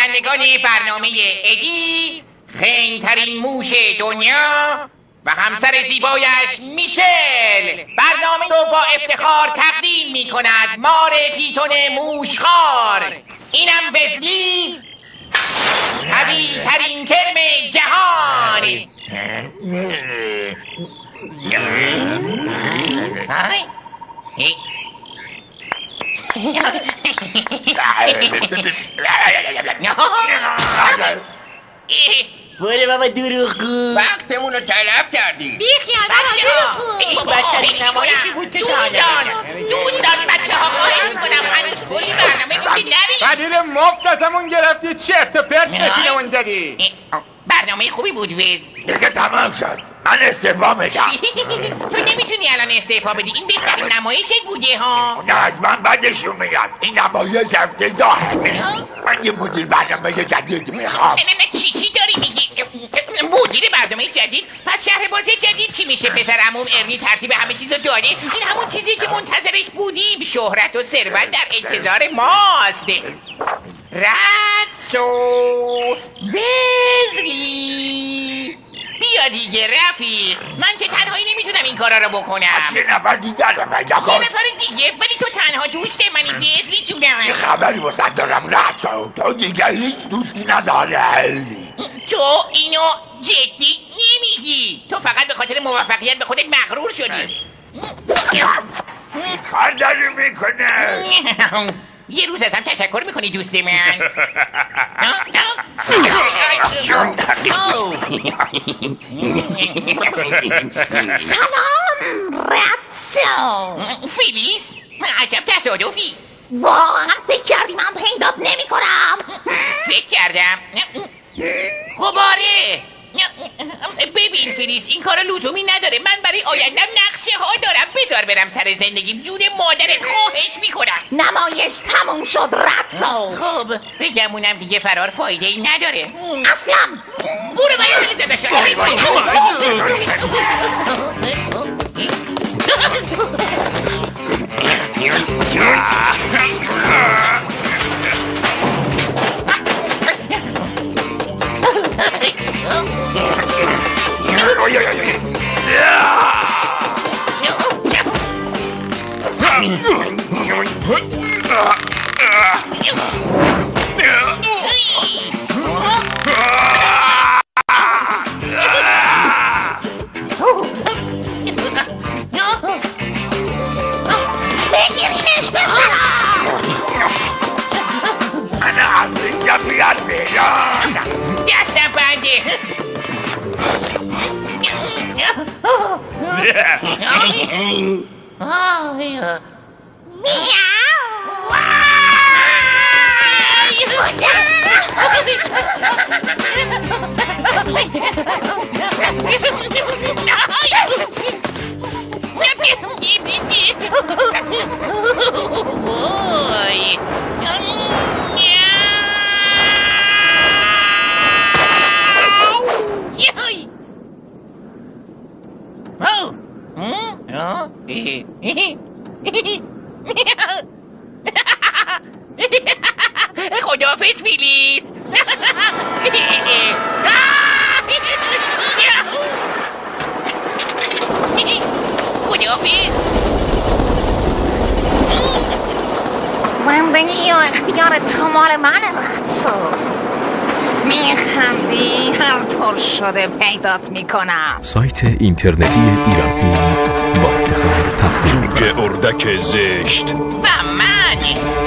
نویسندگان برنامه ادی، خنگ‌ترین موش دنیا و همسر زیبایش میشل، برنامه رو با افتخار تقدیم میکند مار پیتون موشخوار. اینم وزلی، قوی ترین کرم جهان. بره بابا دروغگو، وقتمون رو تلف کردی. دوستان بچه ها خواهش میکنم هنوز کلی برنامه بودی نری. بدیل مفت ازمون گرفتی، چرت و پرت نشینمون دادی. برنامه خوبی بود وز. دیگه تمام شد، من استعفا میدم. تو نمیتونی الان استعفا بدی، این بهترین نمایشت بوده ها. نه از من بدشون میاد، این نمایش افتضاح. من یه مدیر برنامه جدید میخوام. نه چی داری میگی؟ مدیر برنامه جدید؟ پس شهرباز جدید چی میشه؟ پسر عموم ارنی ترتیب همه چیزو داره. این همون چیزی که منتظرش بودیم، شهرت و ثروت در انتظار ماست. راتسو بزلی بیا دیگه رفیق، من که تنهایی نمیتونم این کارا رو بکنم. یه نفر دیگر رو پیدا کن. یه نفر دیگه؟ ولی تو تنها دوست منی بزلی جونم. یه خبری واسه دارم راتسو، تو دیگه هیچ دوستی نداره. تو اینو جدی نمیگی؟ تو فقط به خاطر موفقیت به خودت مغرور شدی. کار داری میکنه. یه روز ازم تشکر میکنی دوست من. سلام راتسو. فیلیس، عجب تصادفی. واقعا فکر کردی من پیدات نمی کنم؟ فکر کردم. خباره ببین فیلیس، این کار لزومی نداره. من برای آیندم نقشه ها دارم. بذار برم سر زندگیم، جون مادرت خواهش میکنم. نمایش تموم شد راتسو. خب بگمونم دیگه فرار فایده ای نداره اصلا. برو باید داداشم. بگیرینش بزنم. من از اینجا بیاد بیرون. دستم بنده. خداحافظ فیلیس. خداحافظ. زندگی و اختیار تو مال من راتسو. میخندی هر طور شده پیدات میکنم. سایت اینترنتی ایران فیلم با افتخار تقدیم جوجه اردک زشت و من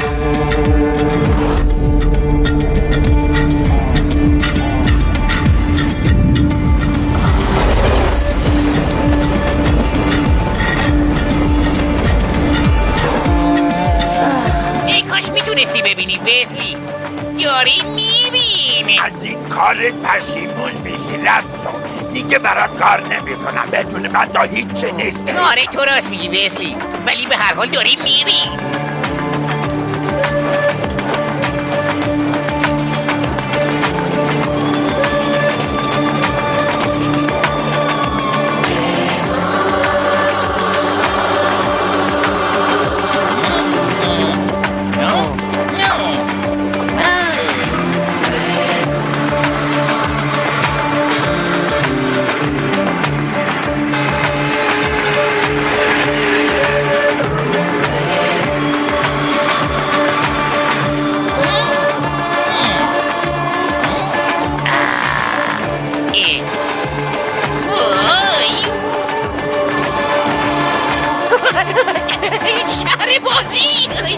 ای کاش میتونستی ببینی وزلی، یاری میبینی. از این کارت پشیمون میشی راتسو. دیگه برات کار نمی کنم، بدون من تا هیچی نیست. آره تو راست میگی وزلی، ولی به هر حال داری میری.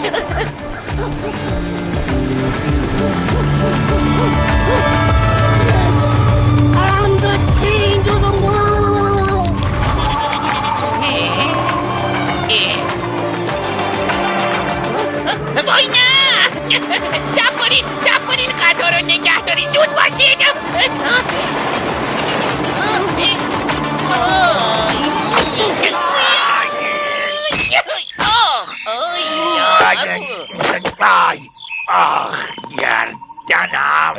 I'm the king of the world. وای نه! صبر کنین قطار رو نگه دارین، زود باشین. آخ گردنم.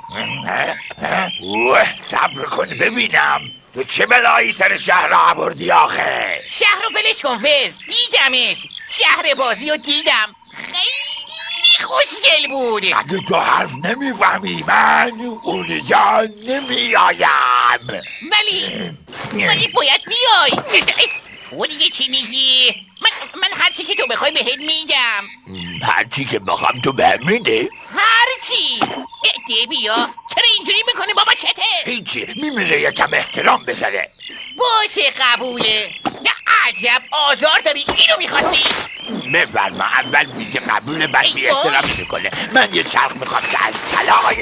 صبر کن ببینم تو چه بلایی سر شهر آوردی آخه؟ شهر رو فلش کن فز، دیدمش. شهر بازی رو دیدم، خیلی خوشگل بود. اگه تو حرف نمیفهمی من اونجا نمیایم. ولی باید بیای. تو دیگه چی میگی؟ من هرچی که تو بخوای بهت میگم. هرچی که بخوام تو بهم میده؟ هرچی. ده بیا. چرا اینجوری میکنی بابا چته؟ هیچی، میمیره یکم احترام بذاره. باشه قبوله. نه عجب آزار داری، اینو میخواستی؟ بفرما، اول میگه قبول بعد بی احترام میکنه. من یه چرخ میخوام که از طلاقی.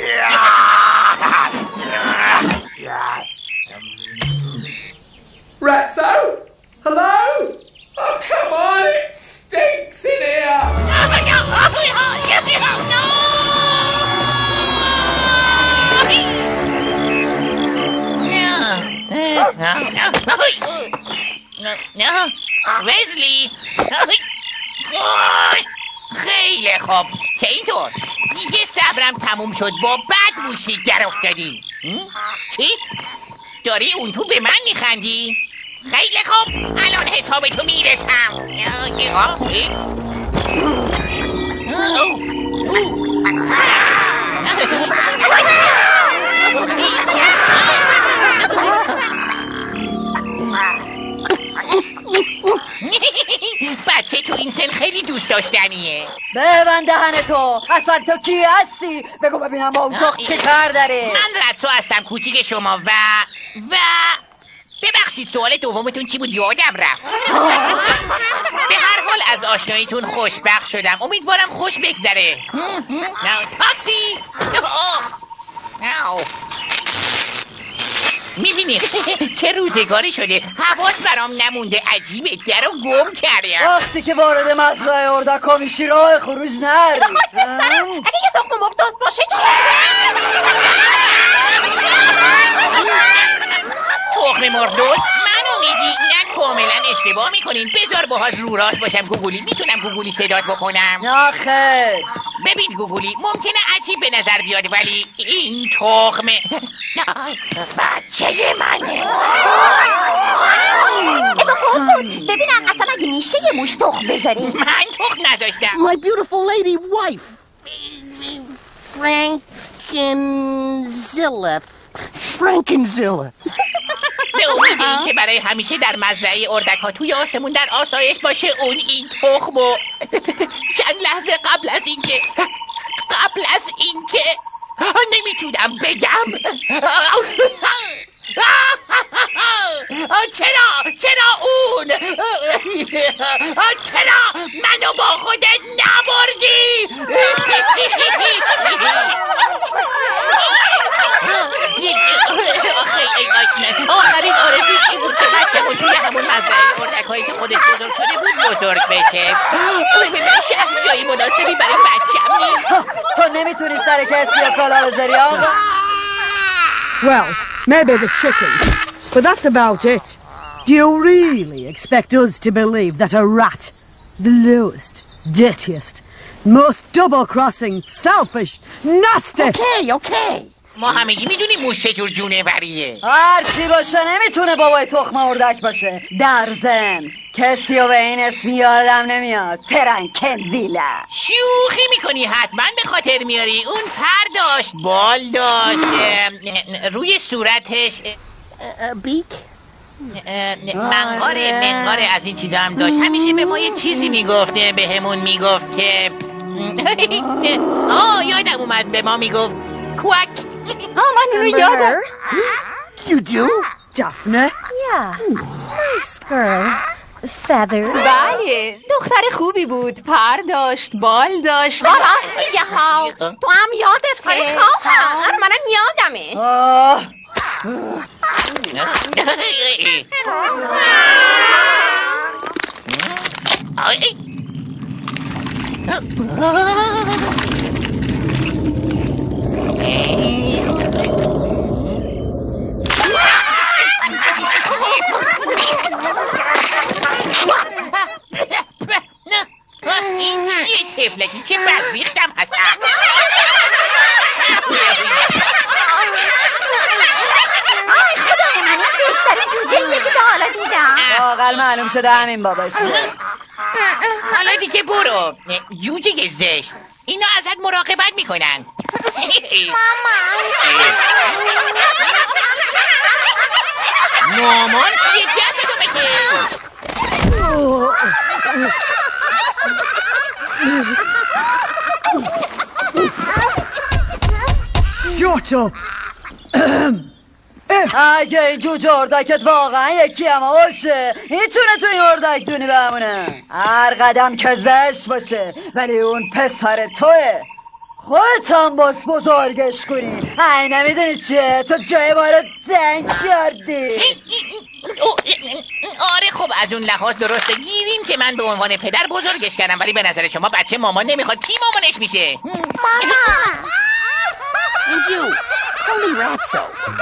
Ratso? Hello? Oh, come on, it stinks in here! وزلی خیلی خوب که اینطور دیگه صبرم تموم شد، با بد موشی در افتادی. چی؟ داری اون تو به من میخندی؟ خیلی خوب، الان حساب تو میرسم. بچه تو این سن خیلی دوست داشتنیه. ببند دهن تو، اصلا تو کی هستی؟ بگو ببینم با اتاق چه کار داره. من رتسو هستم، کوچیک شما. و ببخشید سوال دومتون چی بود؟ یادم رفت. به هر حال از آشناییتون خوشبخت شدم، امیدوارم خوش بگذره. تاکسی. میبینی چه روزگاری شده، حواس برام نمونده، عجیبه. در رو گم کردم. وقتی که وارد مزرعه اردکا میشی راه خروج نری. اگه یه تخم مرغ دزد باشه چی؟ تخم مرغ دزد؟ منو میگی؟ نه کاملا اشتباه میکنین. بذار باهات رو راست باشم گوگولی. میتونم گوگولی صدات بکنم؟ نه خیر. ببین گوگولی، ممکنه عجیب به نظر بیاد ولی این تخمه بچه منه. ببینم اصلا اگه میشه یه موش تخم بذاری. من تخم نذاشتم. My beautiful lady wife, Frankenzilla. به امید این که برای همیشه در مزرعه اردک ها توی آسمون در آسایش باشه، اون این تخم و چند لحظه قبل از اینکه نمیتونم بگم. چرا اون؟ چرا منو با خودت نبردی؟ آخرین آرزوش این بود که بچه‌مون توی همون مزرعه اردک‌هایی که خودش بزرگ شده بود بزرگ بشه. شهر جایی مناسبی برای بچه‌م نیست. تو نمیتونی سر کسی یا کالا بذاری آقا؟ Well, maybe the chickens, but that's about it. Do you really expect us to believe that a rat, the lowest, dirtiest, most double-crossing, selfish, nasty... Okay. ما همگی میدونیم موش چجور جونوریه. هرچی باشه نمیتونه بابای تخم اردک باشه. در ضمن کسی رو به این اسم یادم نمیاد. فرانکنزیلا. شوخی میکنی؟ حتما به خاطر میاری. اون پر داشت، بال داشت، روی صورتش بیک؟ منقاره از این چیزا هم داشت. همیشه به ما یه چیزی میگفته، به همون میگفت که یادم اومد، به ما میگفت کوک. من اونو یادم. You do? Daphne? Yeah, nice girl. feather. بله دختر خوبی بود. پر داشت، بال داشت. راست میگه ها. تو هم یادته. آره خواهر منم یادمه. این چیه تفلکی؟ چه بدریختم هستم. آی خدا من بیشتر جوجه که تا حالا دیدم. واقعا معلوم شده همین باباش. حالا دیگه برو. جوجه زشت، اینا ازت مراقبت میکنن. مامان کیه؟ دستتو بکش. Shut up! اگه این جوجه اردکت واقعا یکی هم باشه میتونه تو این اردک دونی بمونه. هر قدم که زشت باشه ولی اون پسر توه. خودت هم باز بزرگش کنی. ای نمیدونی چیه؟ تو جای ما رو دنگ کردی. آره خب از اون لحاظ درسته گیریم که من به عنوان پدر بزرگش کردم، ولی به نظر شما بچه مامان نمیخواد. کی مامانش میشه؟ مامان. And you, only Ratso.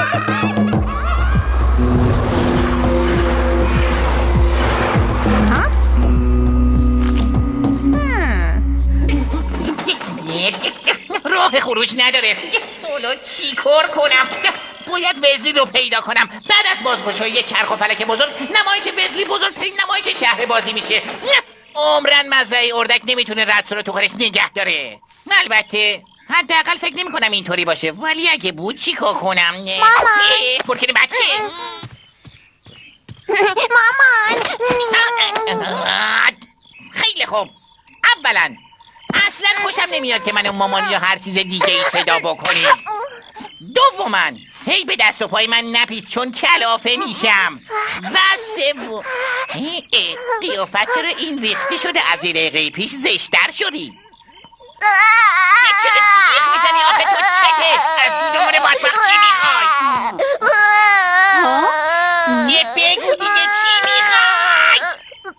راه خروج نداره. حالا چی کار کنم؟ باید وزلی رو پیدا کنم. بعد از بازگشایی چرخ و فلک بزرگ نمایش وزلی بزرگترین نمایش شهر بازی میشه. عمرن مزرعه اردک نمیتونه راتسو رو تو خودش نگه داره. البته حداقل فکر نمی کنم اینطوری باشه، ولی اگه بود چی کار کنم؟ مامان برکنه بچه. مامان خیلی خوب. اولا اصلا خوشم نمیاد که من مامان یا هر چیز دیگه ای صدا بکنی. دوما هی به دست و پای من نپیچ چون کلافه میشم. و سوم قیافت چرا این ریختی شده؟ از یه دقیقه پیش زشتر شدی. یه چرا تیغ میزنی آخه؟ تو چته؟ از دودمون بدبخت چی میخوای؟ یه بگو دیگه چی میخوای؟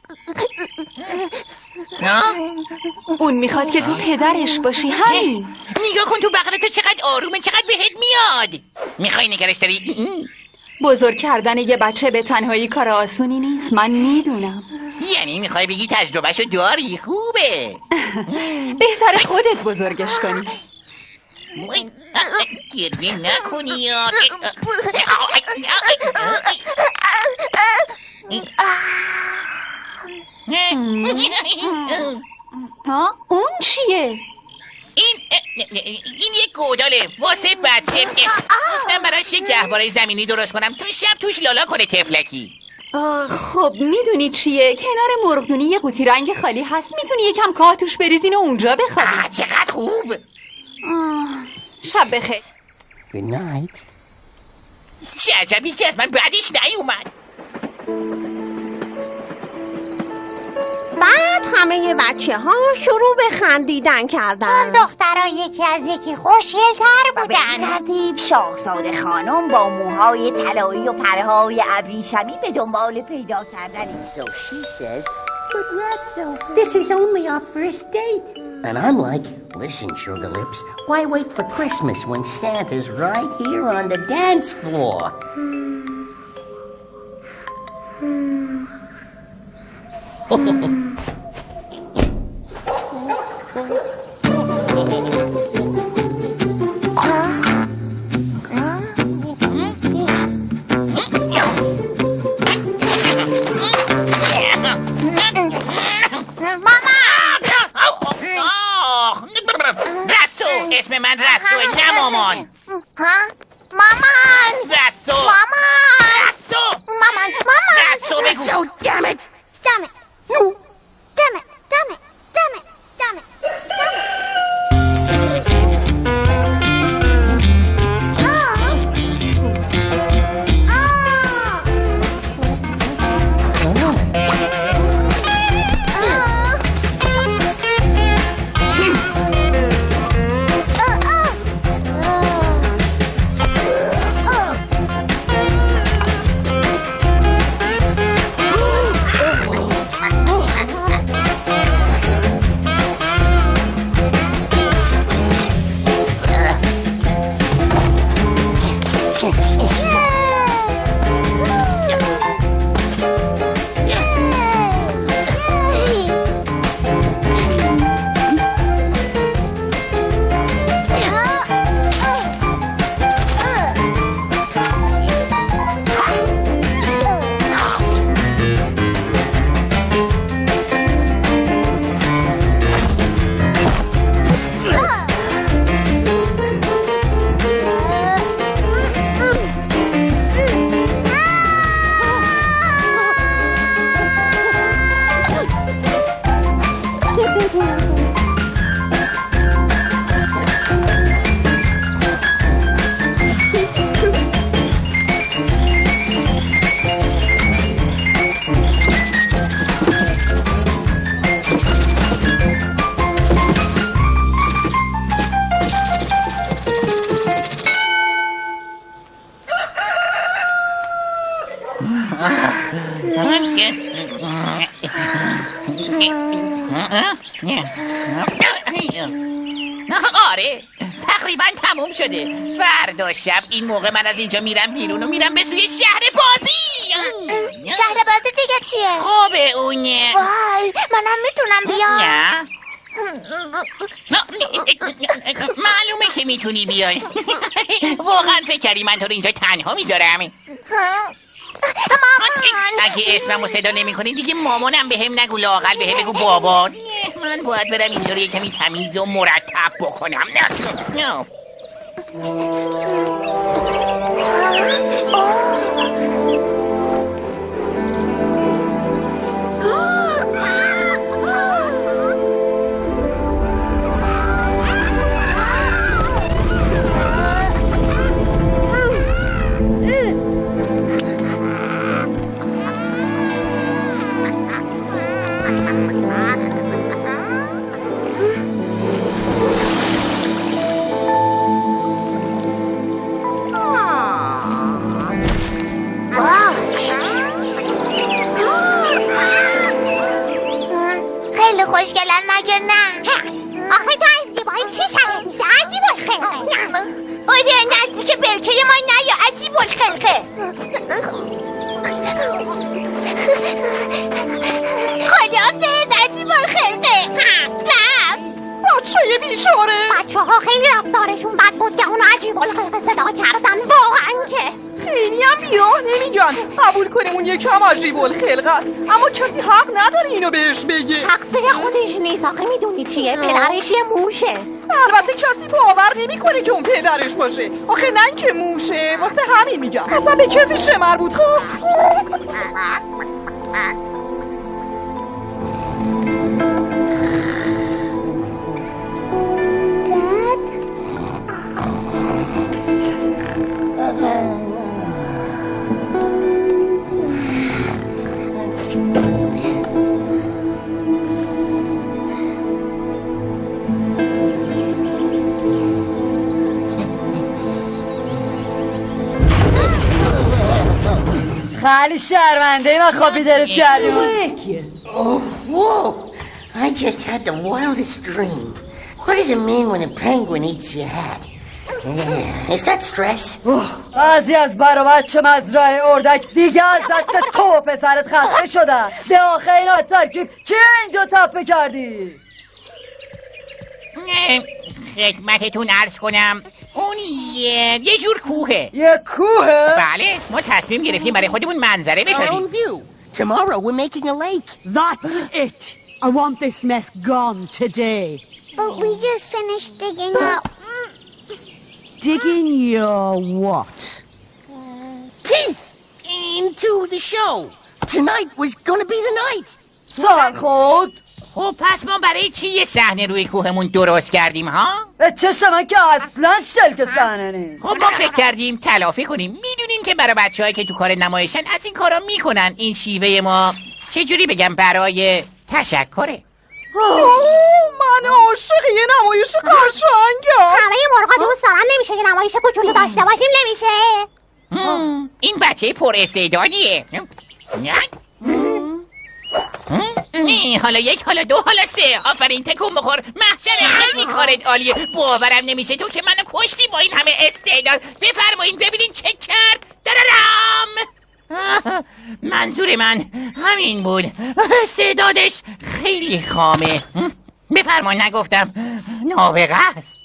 اون میخواد که تو پدرش باشی. همین. نگاه کن تو بغل تو چقدر آرومه، چقدر بهت میاد. میخوای نگرش داری؟ بزرگ کردن یه بچه به تنهایی کار آسونی نیست. من میدونم. یعنی میخوای بگی تجربهشو داری؟ خوبه. بهتره خودت بزرگش کنی. گریه نکنی. اون چیه؟ این یک گوداله واسه بچه. گفتم براش یک گهواره زمینی درست کنم تو شب توش لالا کنه تفلکی. خب میدونی چیه؟ کنار مرغدونی یه قوطی رنگ خالی هست. میتونی یکم کاه توش بریزین و اونجا بخوابی. چقدر خوب. شب بخیر. Good night. چه عجبی که از من بعدش نیومد. بعد همه بچه ها شروع به خندیدن کردن. چون دخترها یکی از یکی خوشگل‌تر به بودن. این ترتیب شاهزاده خانم با موهای طلایی و پرهای ابریشمی به دنبال پیدا کردن. So she says, but Ratso, this is only our first date. And I'm like, listen, Sugar Lips, why wait for Christmas when Santa's right here on the dance floor? اسم من راتسو نه مامان. مامان راتسو. مامان راتسو. مامان راتسو بگو. So damn it! Damn it. No. Damn it. Damn it. Damn it. Damn it. Damn it. آره تقریبا تموم شده. فردا شب این موقع من از اینجا میرم بیرون و میرم به سوی شهر بازی. شهر بازی دیگه چیه؟ خوبه اونه. وای منم میتونم بیام. معلومه که میتونی بیای. واقعا فکر کردی من تو رو اینجا تنها میذارم؟ اگه اسممو صدا نمی کنی دیگه مامانم به هم نگو، لااقل به هم بگو بابا. من باید برم اینجا رو کمی تمیز و مرتب بکنم. نه خوشگلن مگر نه؟ آخه تو از زیبایی چی سمت میشه؟ عجیب الخلقه. آره نزدیک برکه ما نه یا عجیب الخلقه. خداحافظ عجیب الخلقه. رفت بچه بیچاره. بچه ها خیلی رفتارشون بد بود که اونو عجیب الخلقه صدا کردن. واقعا که خیلی هم بیراه نمیگن. قبول کنیم اون یکم عجیب الخلقه است، اما کسی حق نداره اینو بهش بگه. تقصیر خودش نیست. آخه میدونی چیه؟ پدرش یه موشه. البته کسی باور نمیکنه که اون پدرش باشه. آخه نه اینکه موشه، واسه همین میگم. اصلا به کسی چه مربوط؟ خب خیلی شرمنده من خوابی دارت کردیم. Oh, whoa! I just had the wildest dream. What does it mean when a penguin eats your hat? Is that stress? بعضی از بچه مزرعه اردک دیگه از دست تو و پسرت خسته شدن. به آخه اینا ترکیب چی اینجا تپه کردی؟ خدمتتون عرض کنم اون یه جور کوهه. یه کوهه؟ بله ما تصمیم گرفتیم برای خودمون منظره بسازیم. Tomorrow we're making a lake. That's it. I want this mess gone today. But we just finished digging up. Digging your what? Teeth into the show. Tonight was gonna be the night. سال خود؟ خب پس ما برای چی یه صحنه روی کوهمون درست کردیم ها؟ به چشم من که اصلا شلک صحنه نیست. خب ما فکر کردیم تلافی کنیم. میدونیم که برای بچه‌هایی که تو کار نمایشن از این کارا میکنن. این شیوه ما چجوری بگم برای تشکره. من عاشق یه نمایش قشنگم. همه مرغا دوست دارن. نمیشه یه نمایش کوچولو داشته باشیم؟ نمیشه. این بچه پر استعدادیه. حالا یک، حالا دو، حالا سه. آفرین تکون بخور. محشر خیلی کارت عالیه. باورم نمیشه تو که منو کشتی با این همه استعداد. بفرمایید ببینین چه کرد. دررم. منظور من همین بود. استعدادش خیلی خامه. بفرمایید نگفتم نابغه است.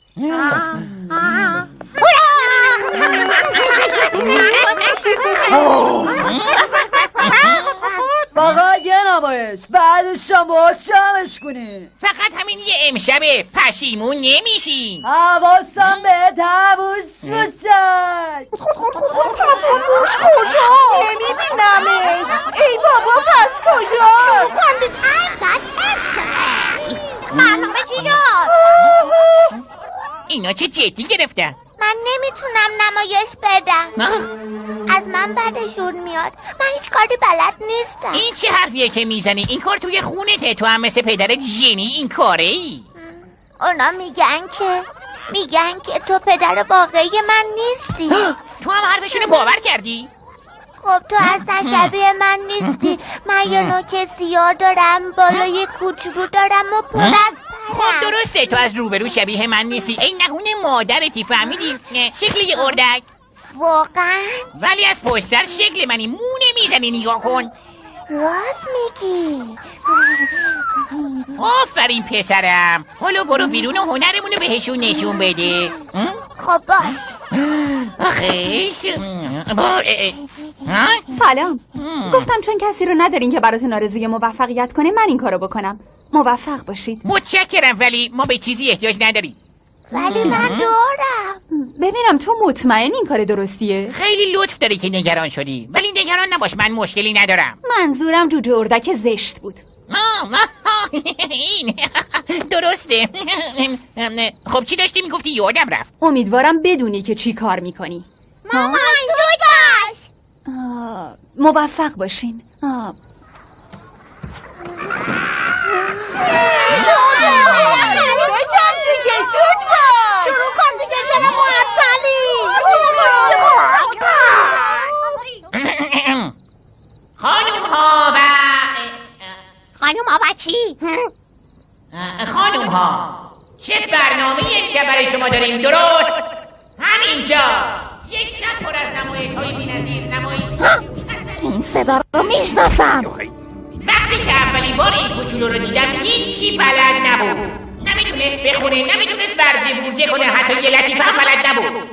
فقط یه نمایش، بعدش شما شمش کنی. فقط همین یه امشبه. پشیمون نمیشی. حواسم به تبوش باشد. تبوش کجا؟ نمیبینمش. ای بابا پس کجا؟ برنامه چی شد؟ اینا چه جدی گرفتن؟ من نمیتونم نمایش بدم. از من بدشون میاد. من هیچ کاری بلد نیستم. این چه حرفیه که میزنی؟ این کار توی خونته. تو هم مثل پدرت ژنی این کاره ای. اونا میگن که تو پدر واقعی من نیستی. تو هم حرفشونو باور کردی؟ خب تو اصلا شبیه من نیستی. من یه نوک سیاه دارم، بالای کوچولو دارم و پر از پرم. خب درسته تو از روبرو شبیه من نیستی. ای نهونه مادرتی، فهمیدی؟ شکل یه اردک. واقعا؟ ولی از پشت سر شکل منی. مو نمیزنی، نگاه کن. راست میگی. آفرین پسرم. حالا برو بیرون و هنرمونو بهشون نشون بده. خب باش. آخیش. سلام. گفتم چون کسی رو ندارین که براتون آرزوی موفقیت کنه من این کارو بکنم. موفق باشید. متشکرم ولی ما به چیزی احتیاج نداریم. ولی من دارم. ببینم تو مطمئن این کار درستیه؟ خیلی لطف داری که نگران شدی، ولی نگران نباش، من مشکلی ندارم. منظورم جوجه اردک زشت بود. این درسته. خب چی داشتی میگفتی؟ یادم رفت. امیدوارم بدونی که چی کار میکنی. مامان زود باش. موفق باشین. بجم دیگه زود باش. شروع کن دیگه، چرا معطلی؟ خانوم ها و چی؟ خانوم ها، چه برنامه امشب برای شما داریم؟ درست همینجا یک شب پر از نمایش های بی‌نظیر. نمایش این صدا رو میشناسم. وقتی که اولین بار این کوچولو رو دیدم هیچی بلد نبود. نمیتونست بخونه، نمیتونست ورزی بورزی کنه، حتی یه لطیفه هم بلد نبود.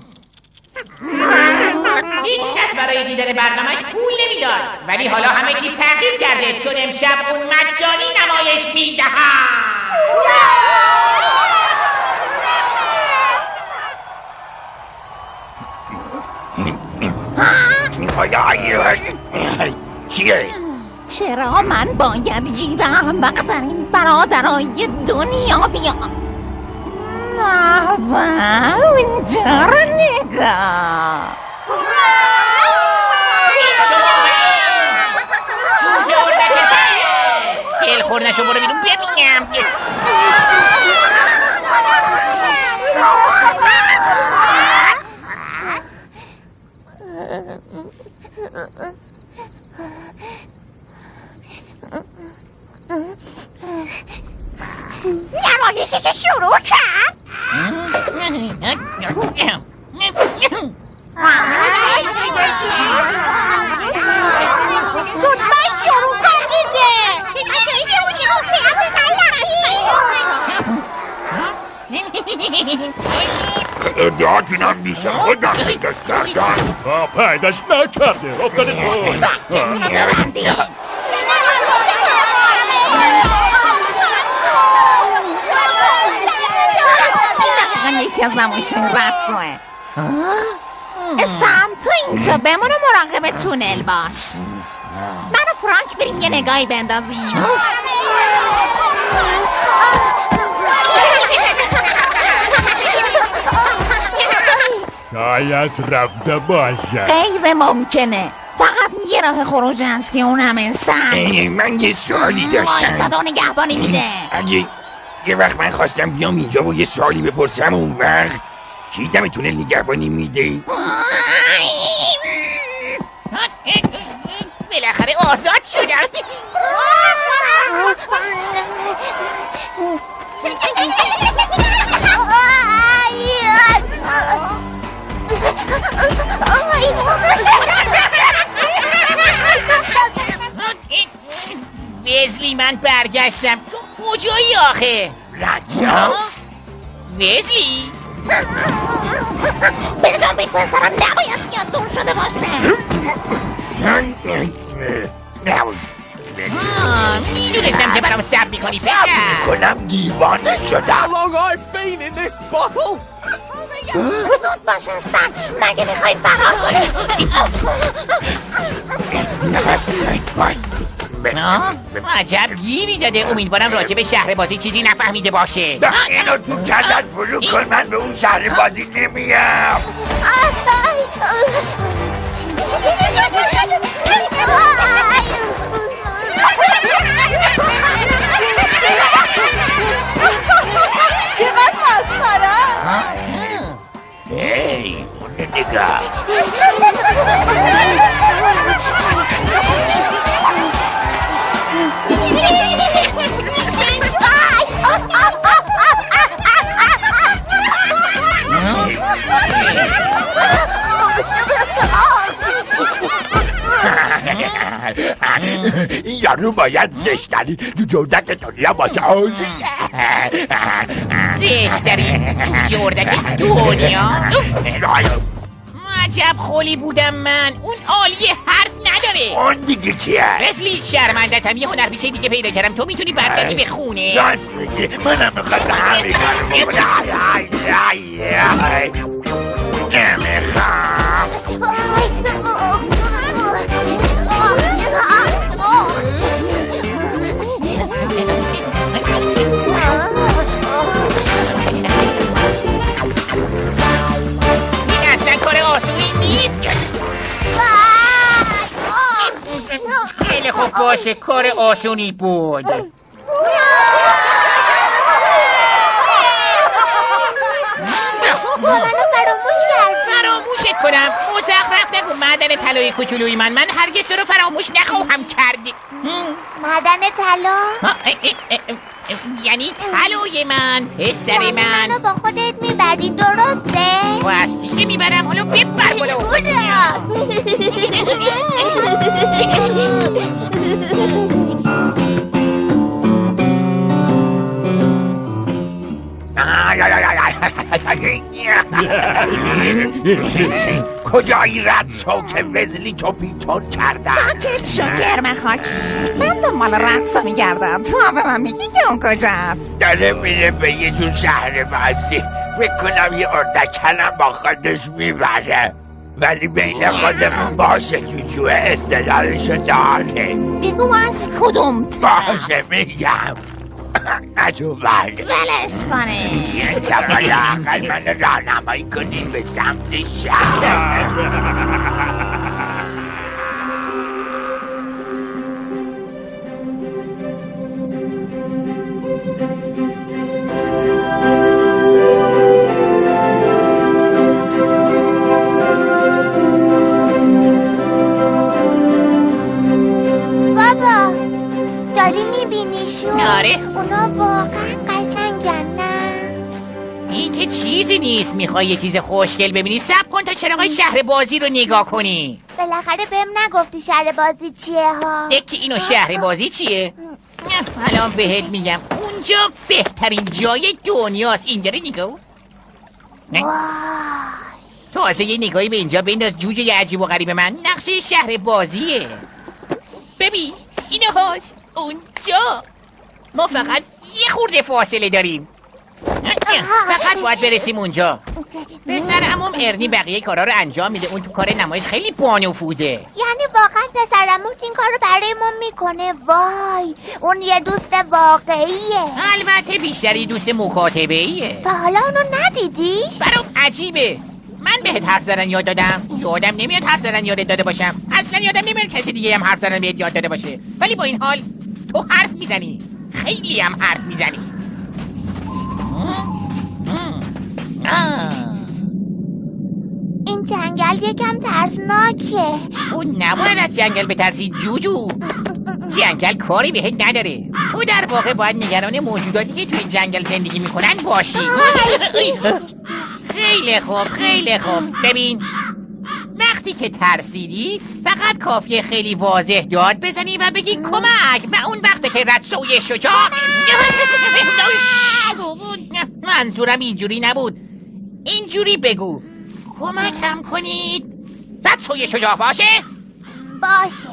هیچ کس برای دیدن برنامهش پول نمیداد، ولی حالا همه چیز تغییر کرده چون امشب اون مجانی نمایش میدهد. چیه؟ چرا من باید گیر احمق‌ترین برادرای دنیا بیام؟ اونجا رو نگاه. این شما جوجه اردک زشت. دل خورنشو برو بیرون ببینم. نمایشش شروع کرد. زودتر شروع کن دیگه. ادعاتونم میشه خودم پیداش کردم. پیداش نکرده افتاده تو. یکی از نمایش‌های رقصه. استم تو اینجا بمون و مراقب تونل باش. من و فرانک بریم یه نگاهی بندازیم. شاید رفته باشه. غیر ممکنه. فقط یه راه خروج هست که اون هم استم. من یه سوالی داشتم. صدا نگهبانی میده. اگه یه وقت من خواستم بیام اینجا و یه سوالی بپرسم، اون وقت کی دم تونل نگهبانی میده؟ بالاخره آزاد شدم. وزلی من برگشتم. تو کجایی آخه؟ رجا؟ وزلی؟ بجام بید پسرم نباید زیاد دور شده باشه. میدونستم که برام صبر میکنی پسر. میکنم دیوانه شدم. How long I've been in this bottle? زود باشه استم. مگه میخوای فرار کنی؟ عجب گیری داده. امیدوارم راجع به شهر بازی چیزی نفهمیده باشه. اینو تو کدت فرو کن، من به اون شهر بازی نمیم. چقدر مسخره. هی اون نگاه. این یارو باید زشتری تو جردک دنیا باشه. زشتری تو جردک دنیا؟ عجب خولی بودم من. اون عالی حرف نداره. اون دیگه چیه؟ وزلی شرمندتم، یه هنرپیشه دیگه پیدا کردم. تو میتونی برگردی به خونه؟ راست میگی، منم میخواستم همین کارو بکنم. نمیخوام. این اصلا کار آسونی نیست. خیلی خوب باشه، کار آسونی بود. منو فراموش کرد. فراموشت کنم؟ مزخرف نگو معدن طلای کوچولوی من هرگز تو رو فراموش نخواهم کرد. معدن طلا؟ یعنی طلای من، پسر من. منو با خودت میبری، درسته؟ واستی که میبرم، حالا ببر بالا. کجایی رد شو که وزلی تو پیتون کردن؟ ساکت شو گرم خاکی. من دنبال رقصا میگردم، تو هم به من میگی که اون کجاست؟ داره میره به یه جور شهر بازی. فکر کنم یه اردکلم با خودش میبره، ولی بین خودمون باشه جوجوه استدلالشو داره. بگو از کدوم باشه میگم. ادو بله ولش کنه. یه طبقه اقل من راهنمایی کنید به سمت شهر. بابا داری میبینیشون؟ آره. اونا واقعا قشنگن نه؟ این که چیزی نیست. میخوای یه چیز خوشگل ببینی؟ صبر کن تا چراغای شهر بازی رو نگاه کنی. بالاخره بهم نگفتی شهر بازی چیه ها؟ که اینو شهر بازی چیه؟ الان بهت میگم. اونجا بهترین جای دنیاست. اینجا رو نگاه. تازه یه نگاهی به اینجا بنداز جوجه عجیب و غریب من. نقشه شهر بازیه. ببین اینهاش اونجا. ما فقط یه خورده فاصله داریم. فقط باید برسیم اونجا. پسر عموم ارنی بقیه کارا رو انجام میده. اون تو کار نمایش خیلی بانفوذه. یعنی واقعا پسر عموت این کارو برای ما میکنه؟ وای، اون یه دوست واقعیه. البته بیشتری دوست مکاتبه‌ایه. تا حالا اونو ندیدیش؟ برام عجیبه. من بهت حرف زدن یاد دادم؟ یادم نمیاد حرف زدن یاد داده باشم. اصلا یادم نمیاد کسی دیگه هم حرف زدن بهت یاد داده باشه. ولی با این حال تو حرف میزنی. خیلی هم حرف میزنی. این جنگل یکم ترسناکه. تو نباید از جنگل بترسی جوجو. جنگل کاری بهت نداره. تو در واقع باید نگران موجوداتی که توی جنگل زندگی میکنن باشی. خیلی خوب، خیلی خوب. ببین وقتی که ترسیدی فقط کافیه خیلی واضح داد بزنی و بگی کمک. و اون وقته که ردسوی شجاع. منظورم اینجوری نبود. اینجوری بگو کمکم کنید. ردسوی شجاع باشه؟ باشه.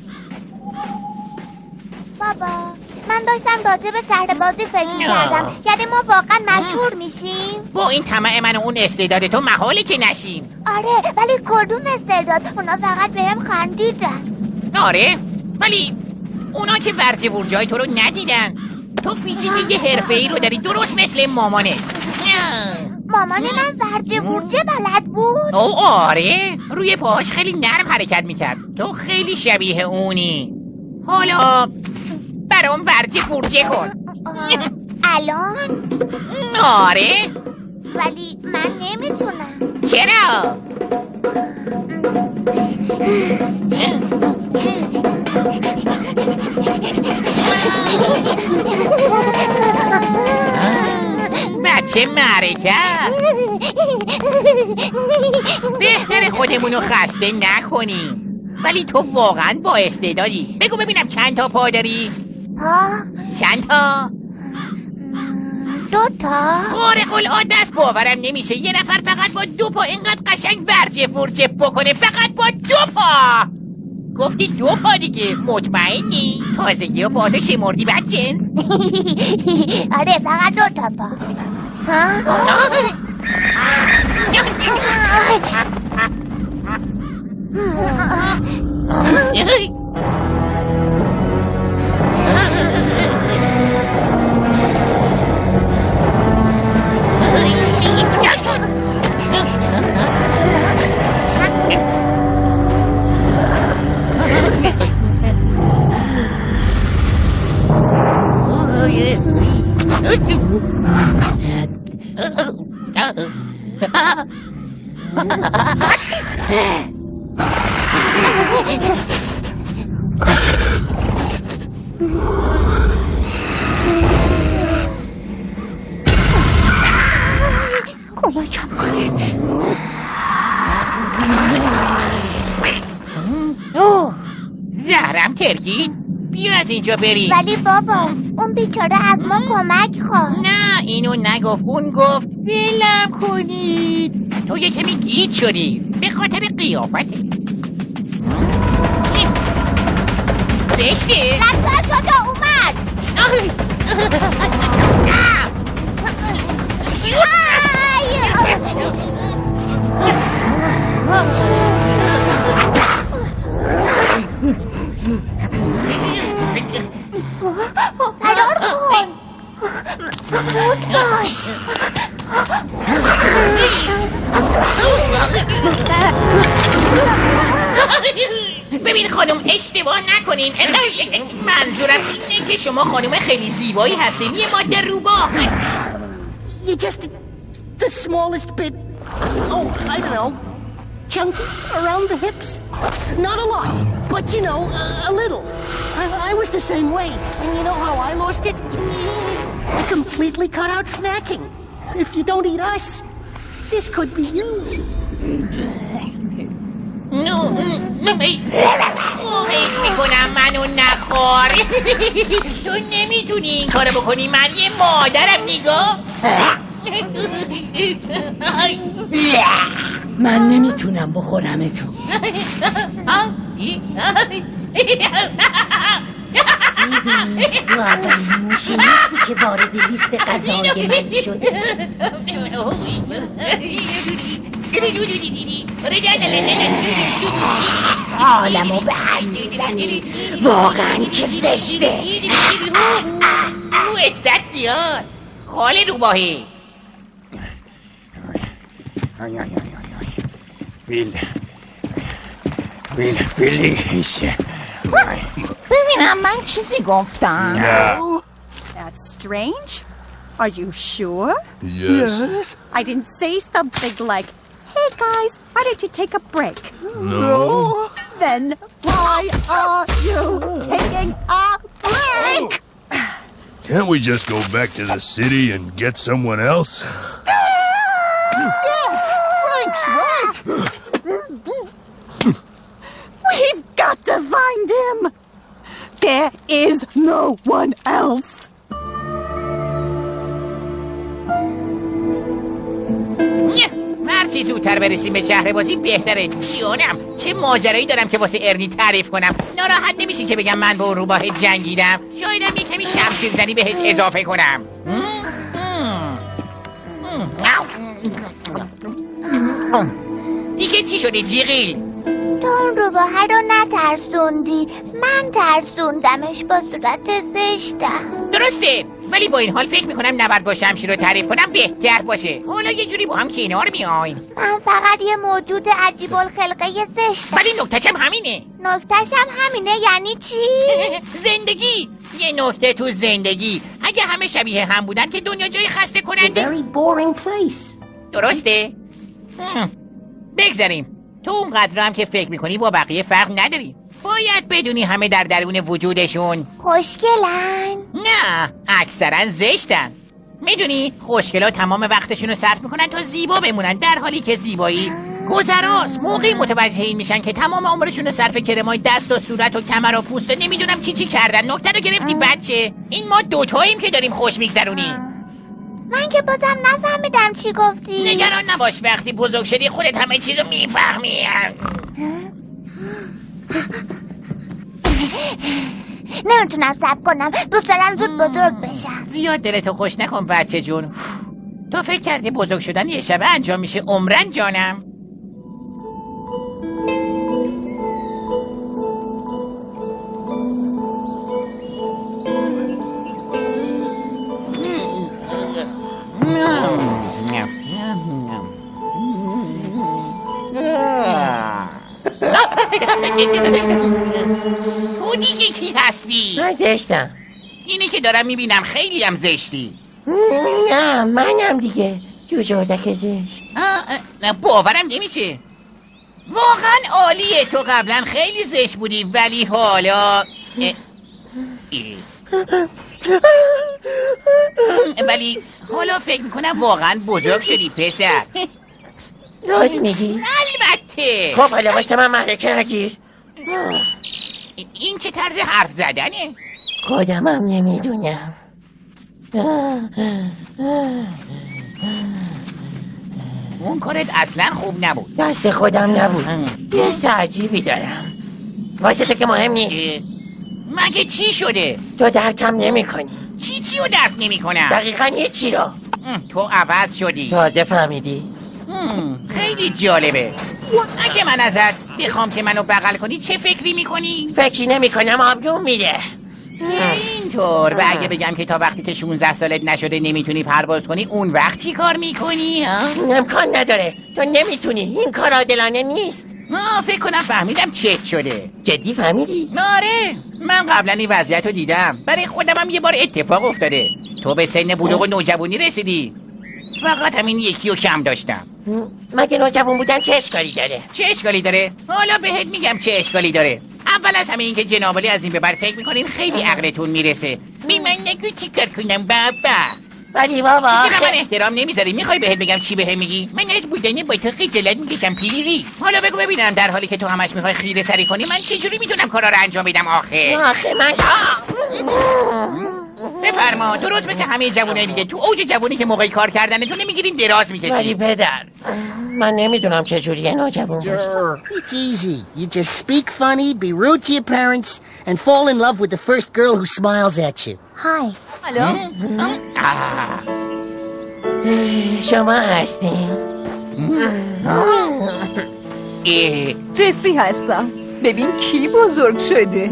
بابا من داشتم راجع به شهر بازی فکر می‌کردم. یعنی ما واقعا مشهور میشیم؟ با این طمع من و اون استعداد تو محاله که نشیم. آره ولی کدوم استعداد؟ اونا فقط بهم خندیدن. آره ولی اونا که ورجه ورجای تو رو ندیدن. تو فیزیک یه حرفه‌ای رو داری، درست مثل مامانه. مامان من ورجه ورجه بلد بود؟ او آره، روی پاهاش خیلی نرم حرکت میکرد. تو خیلی شبیه اونی. حالا برام ورجه ورجه کن. الان؟ آره ولی من نمیتونم. چرا؟ بچه معرکه بهتر خودمونو خسته نکنیم. ولی تو واقعا با استعدادی. بگو ببینم چند تا پا داری؟ ها؟ چند تا؟ 2 تا. خارق العاده است، باورم نمیشه یه نفر فقط با 2 پا اینقدر قشنگ ورجه فرجه بکنه، فقط با 2 پا. گفتی 2 پا دیگه، مطمئنی؟ تازگی و پاتو شمردی بدجنس؟ آره فقط 2 تا پا. ها؟ کمکم کنه. زهرم ترکید، بیا از اینجا بریم. ولی بابا اون بیچاره از ما کمک خواست. نه اینو نگفت، اون گفت ولم کنید. تو یه کمی گیج شدی به خاطر قیافته. زشته؟ رد شده اومد. فرار کن. زود باش. ببین خانم اشتباه نکنین. منظورم اینه که شما خانم خیلی زیبایی هستین، یه ماده روباه. You just the smallest bit, I don't know, chunky around the hips. Not a lot, but you know, a little. I was the same way. And you know how I lost it? I completely cut out snacking. If you don't eat us, this could be you. خواهش میکنم منو نخور. تو نمیتونی این کارو بکنی، من یه مادرم. نگاه من نمیتونم بخورم تو. میدونی تو اولین موشی نیستی که وارد لیست غذای من شده. حالمو به هم میزنی واقعا که زشته. مو استد زیاد خال روباهی. فیلیس ببینم من چیزی گفتم. نه. That's strange. Are you sure? Yes. I didn't say something like, hey guys, why don't you take a break? No. Then why are you taking a break? Can't we just go back to the city and get someone else? Yeah, Frank's right. We've got to find him. There is no one else. هرچی زودتر برسیم به شهر بازی بهتره. جانم چه ماجرایی دارم که واسه ارنی تعریف کنم. ناراحت نمیشین که بگم من با اون روباه جنگیدم. شایدم یه کمی شمشیر زنی بهش اضافه کنم. دیگه چی شده جیغیل؟ تو اون روباه رو نترسوندی، من ترسوندمش با صورت زشتم. درسته، ولی با این حال فکر میکنم نبرد با شمشیر رو تعریف کنم بهتر باشه. حالا یه جوری با هم کنار میایم. من فقط یه موجود عجیب الخلقه زشتم. ولی نکته‌شم همینه. نکته‌شم همینه یعنی چی؟ زندگی. یه نکته تو زندگی، اگه همه شبیه هم بودن که دنیا جای خسته کننده. Very boring place. درسته؟ بگذاریم. تو اونقدر هم که فکر میکنی با بقیه فرق نداری. باید بدونی همه در درون وجودشون خوشگلن. نه، اکثرا زشتن. میدونی خوشگلا تمام وقتشون رو صرف میکنن تا زیبا بمونن، در حالی که زیبایی گذراست موقعی متوجه این میشن که تمام عمرشون رو صرف کرمای دست و صورت و کمر و پوست و نمیدونم چی کردن. نکته رو گرفتی بچه؟ این ما دوتاییم که داریم خوش میگذرونیم. من که بازم نفهمیدم چی گفتی. نگران نباش، وقتی بزرگ شدی خودت همه چیزو میفهمی. نمیتونم صبر کنم، دوست دارم زود بزرگ بشم. زیاد دلتو خوش نکن بچه جون. تو فکر کردی بزرگ شدن یه شبه انجام میشه عمرن جانم؟ تو دیگه کی هستی؟ من زشتم. اینی که دارم میبینم خیلی هم زشتی. نه منم دیگه جوجه اردک زشت. باورم نمیشه. واقعا عالیه. تو قبلا خیلی زشت بودی ولی حالا ولی حالا فکر میکنم واقعا بزرگ شدی پسر. راست میگی؟ البته. خب حالا باشته من ملکه نگیر. این چه طرز حرف زدنه؟ خودمم نمیدونم. اون کارت اصلا خوب نبود. دست خودم نبود. یه سه عجیبی دارم واسه تو که مهم نیست. مگه چی شده؟ تو درکم نمی کنی. چی رو درک نمی کنم؟ دقیقا یه چی رو. تو عوض شدی. تازه فهمیدی؟ خیلی جالبه. اگه من ازت بخوام که منو بغل کنی چه فکری میکنی؟ فکری نمی کنم، آبروم میره. اینطور. و اگه بگم که تا وقتی که 16 سالت نشده نمیتونی پرواز کنی اون وقت چی کار میکنی؟ امکان نداره. تو نمیتونی. این کار عادلانه نیست. فکر کنم فهمیدم چت شده. جدی فهمیدی؟ آره من قبلا این وضعیت رو دیدم. برای خودم هم یه بار اتفاق افتاده. تو به سن بلوغ و نوجوانی رسیدی. فقط همین یکی رو کم داشتم. مگه نوجوان بودن چه اشکالی داره؟ چه اشکالی داره؟ حالا بهت میگم چه اشکالی داره. اول از همه این که جنابالی از این به بعد فکر میکنین خیلی عقلتون میرسه. بی من نگو چی کار کنم بابا. ولی بابا من احترام نمیذاری. میخوای بهت بگم چی بهم میگی؟ من از بودن با تو خجالت میکشم پیری. حالا بگو ببینم در حالی که تو همش میخوای خیره سری کنی من چجوری میتونم کارا رو انجام بدم آخه من بفرما. درست مثل همه جوانای دیگه تو اوج جوانی که موقعی کار کردنتون نمیگیرین دراز میکشین. ولی پدر من نمیدونم چجوریه نوجوان باشه. It's easy. You just speak funny, be rude to your parents, and fall in love with the first girl who smiles at you. Hi. Hello. شما هستین؟ جسی هستم. ببین کی بزرگ شده.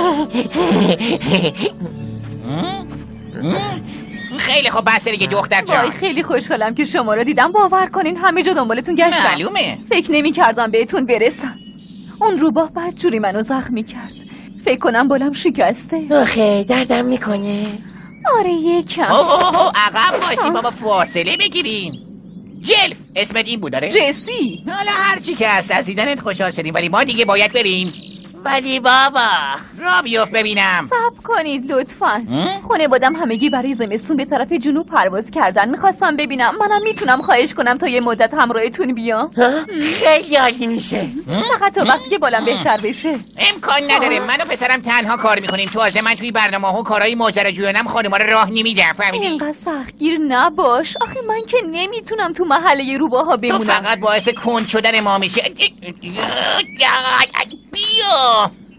خیلی خوب بس دیگه دختر جان. وای خیلی خوشحالم که شما رو دیدم. باور کنین همه جا دنبالتون گشتم. معلومه. فکر نمی کردم بهتون برسم. اون روباه بدجوری منو زخمی کرد. فکر کنم بالم شکسته. آخه دردم میکنه. آره یکم. عقب باشی بابا فاصله بگیریم. جلف اسمت این بود داره؟ جسی. حالا هرچی که هست از دیدنت خوشحال شدیم ولی ما دیگه باید بریم. ولی بابا را بیفت ببینم. صبر کنید لطفاً. خونه بادم همگی برای زمستون به طرف جنوب پرواز کردن. میخواستم ببینم منم میتونم خواهش کنم تا یه مدت همراهتون بیام. خیلی عالی میشه. فقط تا وقتی که بالم بهتر بشه. امکان نداره. من و پسرم تنها کار میکنیم. تازه من توی برنامه‌ها کارهای ماجراجویانم خانم‌ها رو راه نمیدم. فهمیدی؟ اینقدر سختگیر نباش. آخه من که نمیتونم تو محله روباها بمونم. تو فقط باعث کند شدن ما میشه. بیا.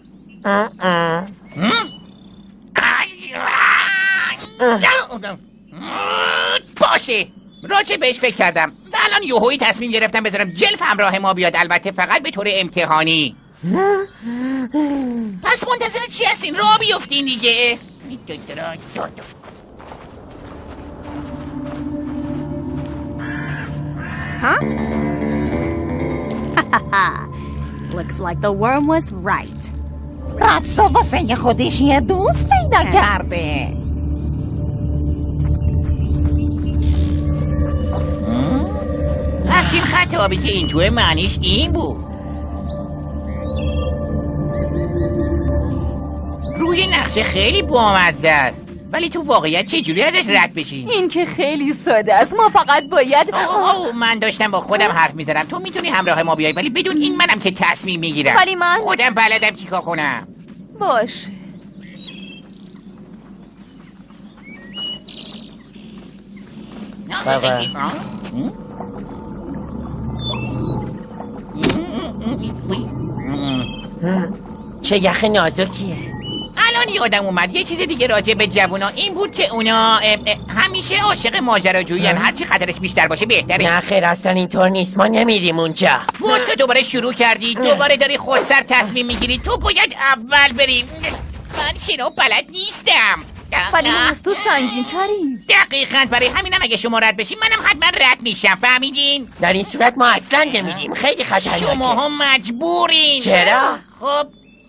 باشه راجع بهش فکر کردم و الان یوهویی تصمیم گرفتم بذارم جلف همراه ما بیاد. البته فقط به طور امتحانی. پس منتظر چی هستین؟ راه بیفتین دیگه. Looks like the worm was right. راتسو واسه خودش یه دوست پیدا کرده. پس این خط آبی که این توی معنیش این بود. روی نقشه خیلی بامزه است. ولی تو واقعیت چه جوری ازش رد بشی؟ این که خیلی ساده است. ما فقط باید من داشتم با خودم حرف میزنم. تو میتونی همراه ما بیای ولی بدون این منم که تصمیم میگیرم. ولی من خودم بلدم چیکار کنم. باشه. بابا چه یخ نازکیه. الان یادم اومد یه چیز دیگه راجع به جوونا این بود که اونا همیشه عاشق ماجراجویین. هرچی خطرش بیشتر باشه بهتره. نه خیر اصلا اینطور نیست. ما نمیریم اونجا. تو دوباره شروع کردی. دوباره داری خودسر تصمیم میگیری. تو باید اول بریم. من شنو بلد نیستم. ولی از تو سنگین تری. دقیقاً برای همینم اگه شما رد بشین منم حتما رد میشم. فهمیدین؟ در این صورت ما اصلا نمیریم. خیلی خطرناکه. شما هم مجبورین. چرا؟ خب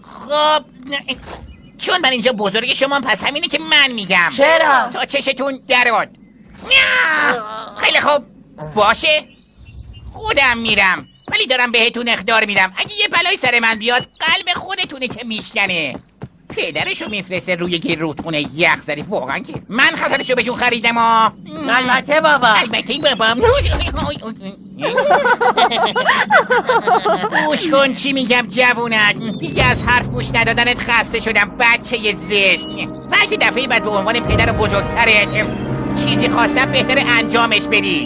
چون من اینجا بزرگ شما پس همینه که من میگم. چرا؟ تا چشتون دراد. خیلی خوب باشه خودم میرم ولی دارم بهتون اخطار میدم. اگه یه بلای سر من بیاد قلب خودتونه که میشکنه. پدرشو میفرسته روی گیر رودخونه یخ زدی. واقعا که من خطرشو بهشون خریدم. البته بابا. البته بابا. گوش کن چی میگم جوونت. دیگه از حرف گوش ندادنت خسته شدم بچه زشت. بلکه دفعه بعد به عنوان پدر بزرگترت چیزی خواستم بهتر انجامش بدی.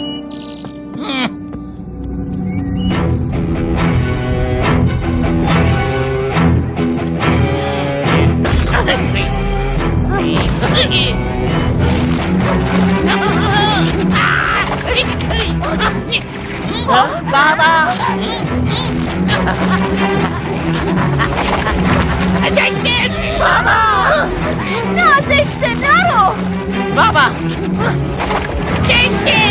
بابا زشته. بابا نه زشته نرو. بابا زشته.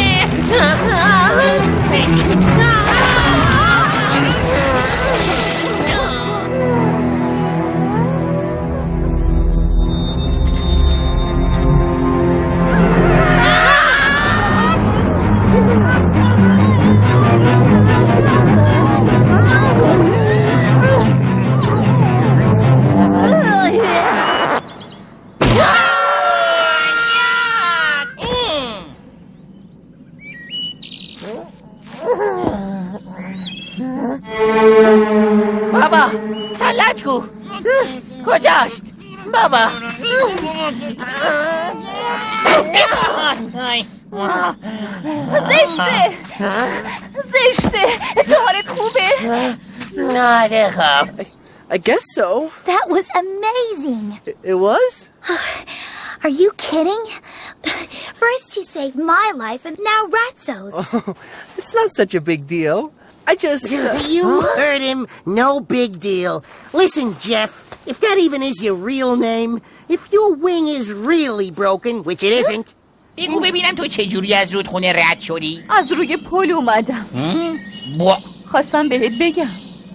بابا تلت کو کجاست بابا؟ زشته زشته. تو حالت خوبه؟ نه خب. I guess so. That was amazing. It was? Are you kidding? First you saved my life and now Ratso's. Oh, it's not such a big deal. I just... You heard him. No big deal. Listen, Jeff, if that even is your real name, if your wing is really broken, which it isn't... بگو ببینم تو چجوری از رودخونه رد شدی؟ از روی پل اومدم. خواستم بهت بگم.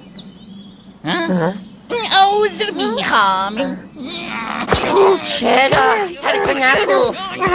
عذر میخوام. چرا؟ سرتو نکو.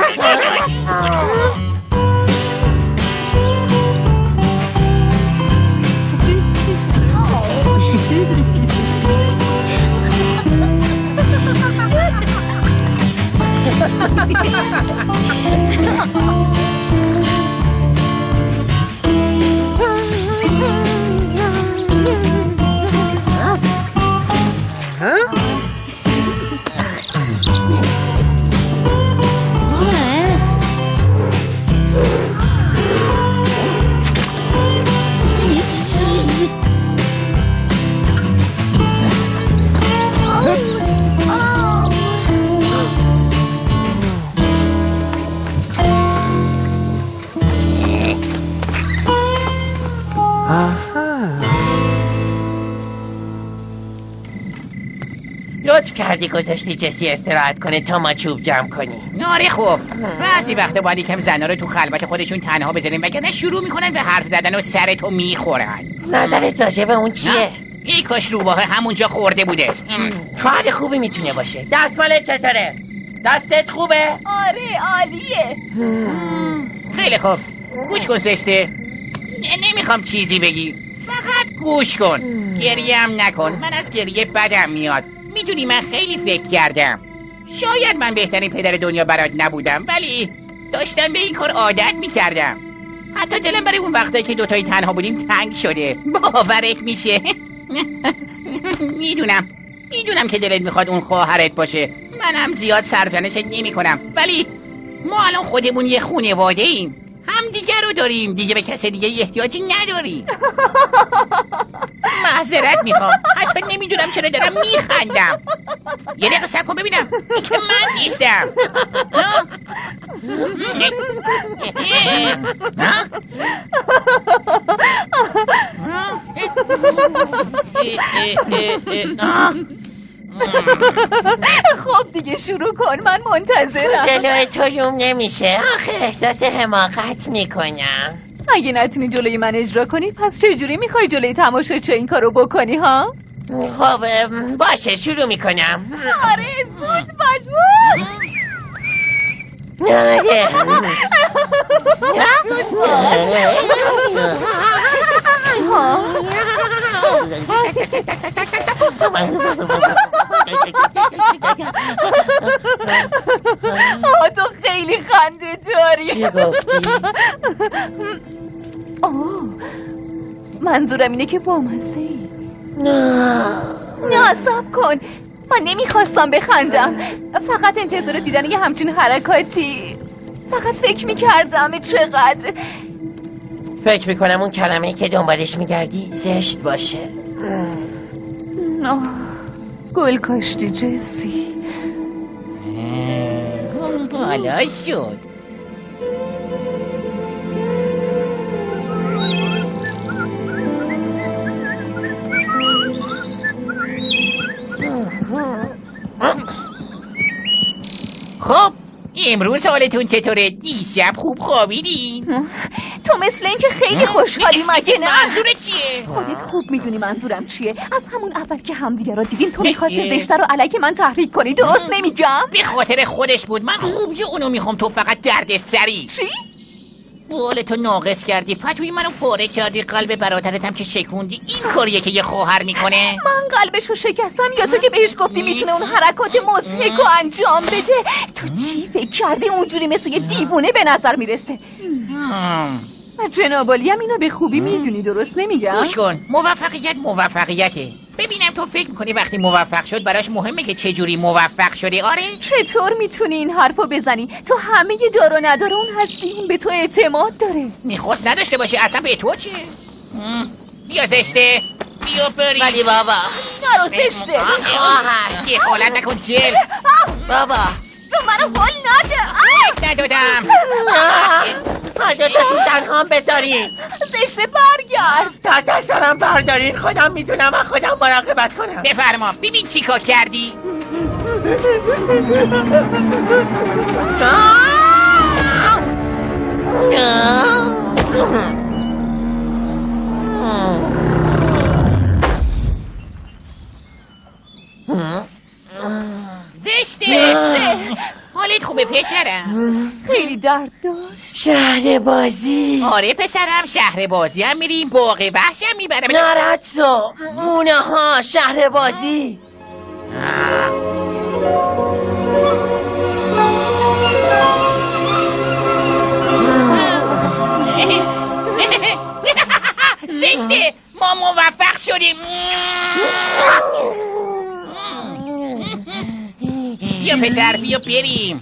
لطف کردی گذاشتی جسی استراحت کنه تا ما چوب جمع کنی. ناره خوب. بعضی وقتا باید یکم زنا رو تو خلوت خودشون تنها بذاریم وگرنه شروع میکنن به حرف زدن و سرتو میخورن. نظرت راجع به اون چیه؟ ای کاش روباه همونجا خورده بوده. کار خوبی میتونه باشه. دستمالت چطوره؟ دستت خوبه؟ آره عالیه. خیلی خوب. گوش کن زشته. نمیخوام چیزی بگی. فقط گوش کن. گریه هم نکن. من از گریه بدم میاد. میدونی من خیلی فکر کردم. شاید من بهترین پدر دنیا برات نبودم، ولی داشتم به این کار عادت میکردم. حتی دلم برای اون وقتایی که دوتایی تنها بودیم تنگ شده. باورت میشه؟ میدونم که دلت میخواد اون خواهرت باشه. منم زیاد سرزنشت نمی کنم، ولی ما الان خودمون یه خانواده ایم، هم دیگه رو داریم، دیگه به کسی دیگه احتیاجی نداریم. معذرت میخوام، حتی نمیدونم چرا دارم میخندم. یه دقیقه صبر کن ببینم، این که من نیستم. خب دیگه شروع کن، من منتظرم. جلوی تو روم نمیشه، آخه احساس حماقت میکنم. اگه نتونی جلوی من اجرا کنی پس چجوری میخوای جلوی تماشاچی این کارو بکنی ها؟ خب باشه شروع میکنم. آره زود باش. تو خیلی خنده داری. چی گفتی؟ منظورم اینه که بامزه ای. نه صبر کن، من نمیخواستم بخندم، فقط انتظار دیدن یه همچین حرکاتی. فقط فکر میکردم چقدر فکر میکنم اون کلمه‌ای که دنبالش میگردی زشت باشه. گل کاشتی جسی. بالا شد. خب امروز حالتون چطوره؟ دیشب خوب خوابیدین؟ تو مثل این که خیلی خوشحالی مگه نه؟ منظورت چیه؟ خودت خوب میدونی منظورم چیه. از همون اول که همدیگه رو دیدیم تو میخواستی زشته رو علیه من تحریک کنی، درست نمیگم؟ به خاطر خودش بود، من خوبی اونو میخوام، تو فقط درد سری. چی؟ بالتو ناقص کردی، پتوی منو پاره کردی، قلب برادرتم که شکوندی. این کاریه که یه خواهر میکنه؟ من قلبشو شکستم یا تو که بهش گفتی میتونه اون حرکات مضحک رو انجام بده؟ تو چی فکر کردی اونجوری مثل یه دیوونه به نظر میرسه؟ جناب عالی هم اینو به خوبی میدونی، درست نمیگم؟ گوش کن، موفقیته. ببینم تو فکر میکنی وقتی موفق شد براش مهمه که چجوری موفق شده؟ آره؟ چطور میتونی این حرفو بزنی؟ تو همه دار و ندار اون هستی، اون به تو اعتماد داره. میخواست نداشته باشه، اصلا به تو چه؟ بیا زشته، بیا بریم. ولی بابا نرو زشته. یه حالت نکن جل. بابا تو منو حال نده. ندادم. هر دوتا تو تنها بذارین. زشته برگرد. تا از سرم بردارین، خودم میتونم از خودم مراقبت کنم. بفرما، ببین چی کار کردی. زشته. حالت خوبه پسرم؟ خیلی درد داشت. شهر بازی. آره پسرم، شهر بازی هم میریم، باغ وحش هم میبرم. نارد شو مونه ها، شهر بازی. زشته، ما موفق شدیم. بیا پسر، بیا بریم.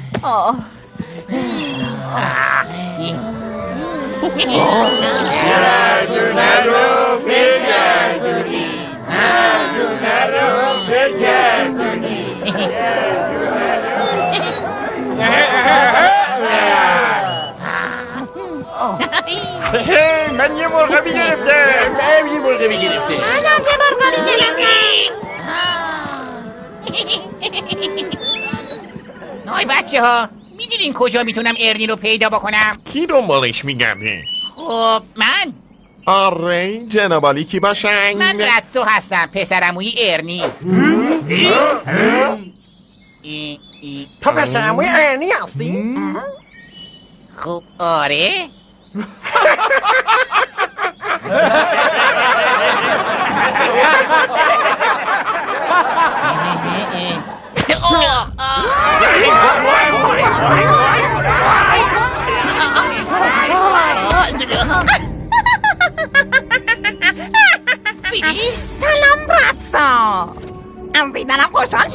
من یه مرغبی گرفتم. منم یه مرغبی گرفتم. آی بچه ها، میدونین کجا میتونم ارنی رو پیدا بکنم؟ کی دنبالش میگرده؟ خب من. آره جناب عالی کی باشن؟ من رتسو هستم، پسرعموی ارنی. تو پسرعموی ارنی هستی؟ خب آره.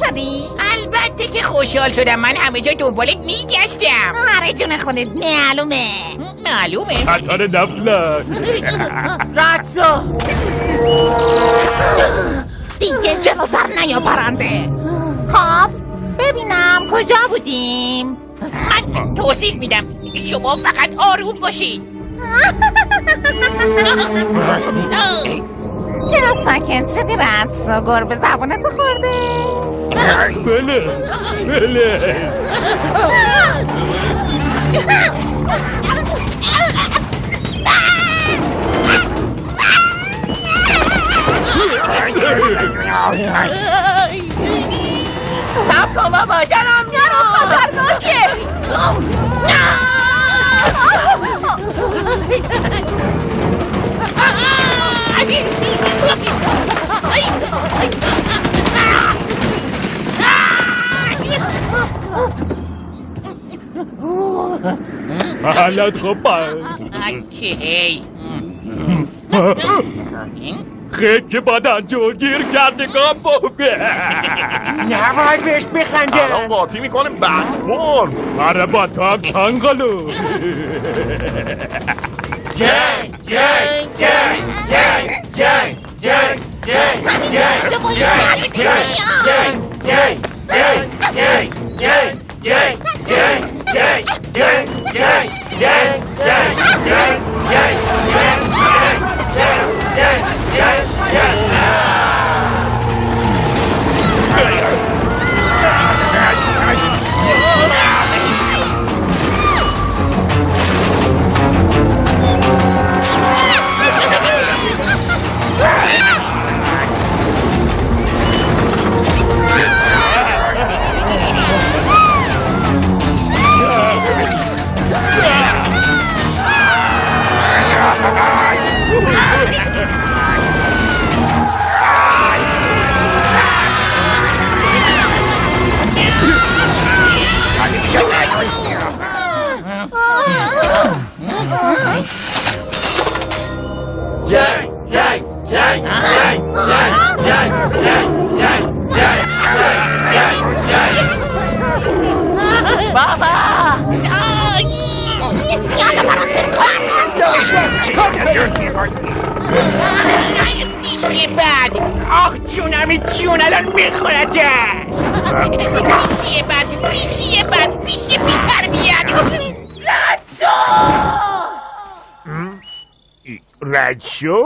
شدی؟ البته که خوشحال شدم. من همه جا دنبالت میگشتم. آره جون خودت معلومه. خطر نفلت. راتسو دیگه جلوتر نیا پرنده. خب ببینم کجا بودیم؟ من توصیف میدم، شما فقط آروم باشید. چرا ساکت شدی راتسو؟ گربه زبونتو خورده؟ بله سب کن بابا، دارم میرم. خطرناکه. حالت خوب خیلی که بدن جور گیر کرده نباید بهش بخنده. الان قاطی میکنه بدبور. آره با تو هم چنگلو. جنگ جنگ جنگ جنگ جنگ جنگ بیشی بد. آخ جونم جون الان میخورده. بیشی بد بیشی بی تربیت. رادشو؟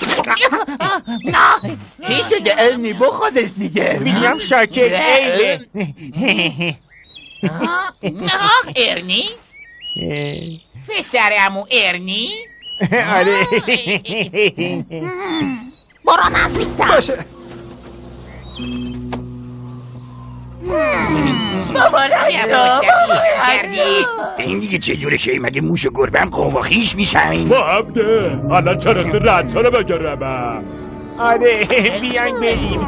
نه چی شده ارنی؟ با خودش دیگه میگم ساکت ایله. ارنی؟ پسر عمو ارنی؟ آره. برو نزدیکتر. باشه. بابا این دیگه چه جوره شایی؟ مگه موش و گربه هم قوم و خیش میشن؟ با هم ده الان چرخ راتسو رو بگرم. آره بیاین بریم.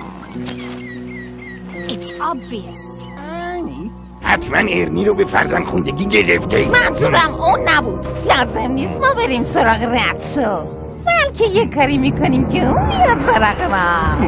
It's obvious. حتما ارنی رو به فرزند خوندگی گرفته. منظورم اون نبود. لازم نیست ما بریم سراغ راتسو، بلکه یه کاری میکنیم که اون بیاد سراغ ما.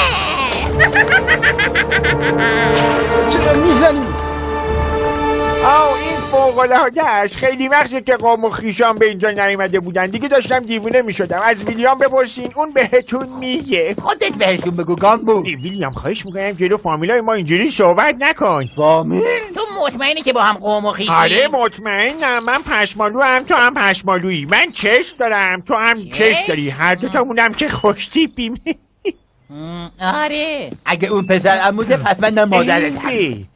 چرا میزنی؟ این فوق‌العاده است. خیلی وقته که قوم و خویشان به اینجا نیامده بودن. دیگه داشتم دیوونه میشدم. از ویلیام بپرسین، اون بهتون میگه. خودت بهشون بگو گامبو. ویلیام خواهش میکنم جلو فامیلای ما اینجوری صحبت نکن. فامیل؟ تو مطمئنی که با هم قوم و خیشی؟ آره مطمئنم. من پشمالو هم تو هم پشمالویی. من چشم دارم تو هم چشم داری. هر دوتامونم که خوش تیپیم. آره اگه اون پسر عموده پس من مادرتم.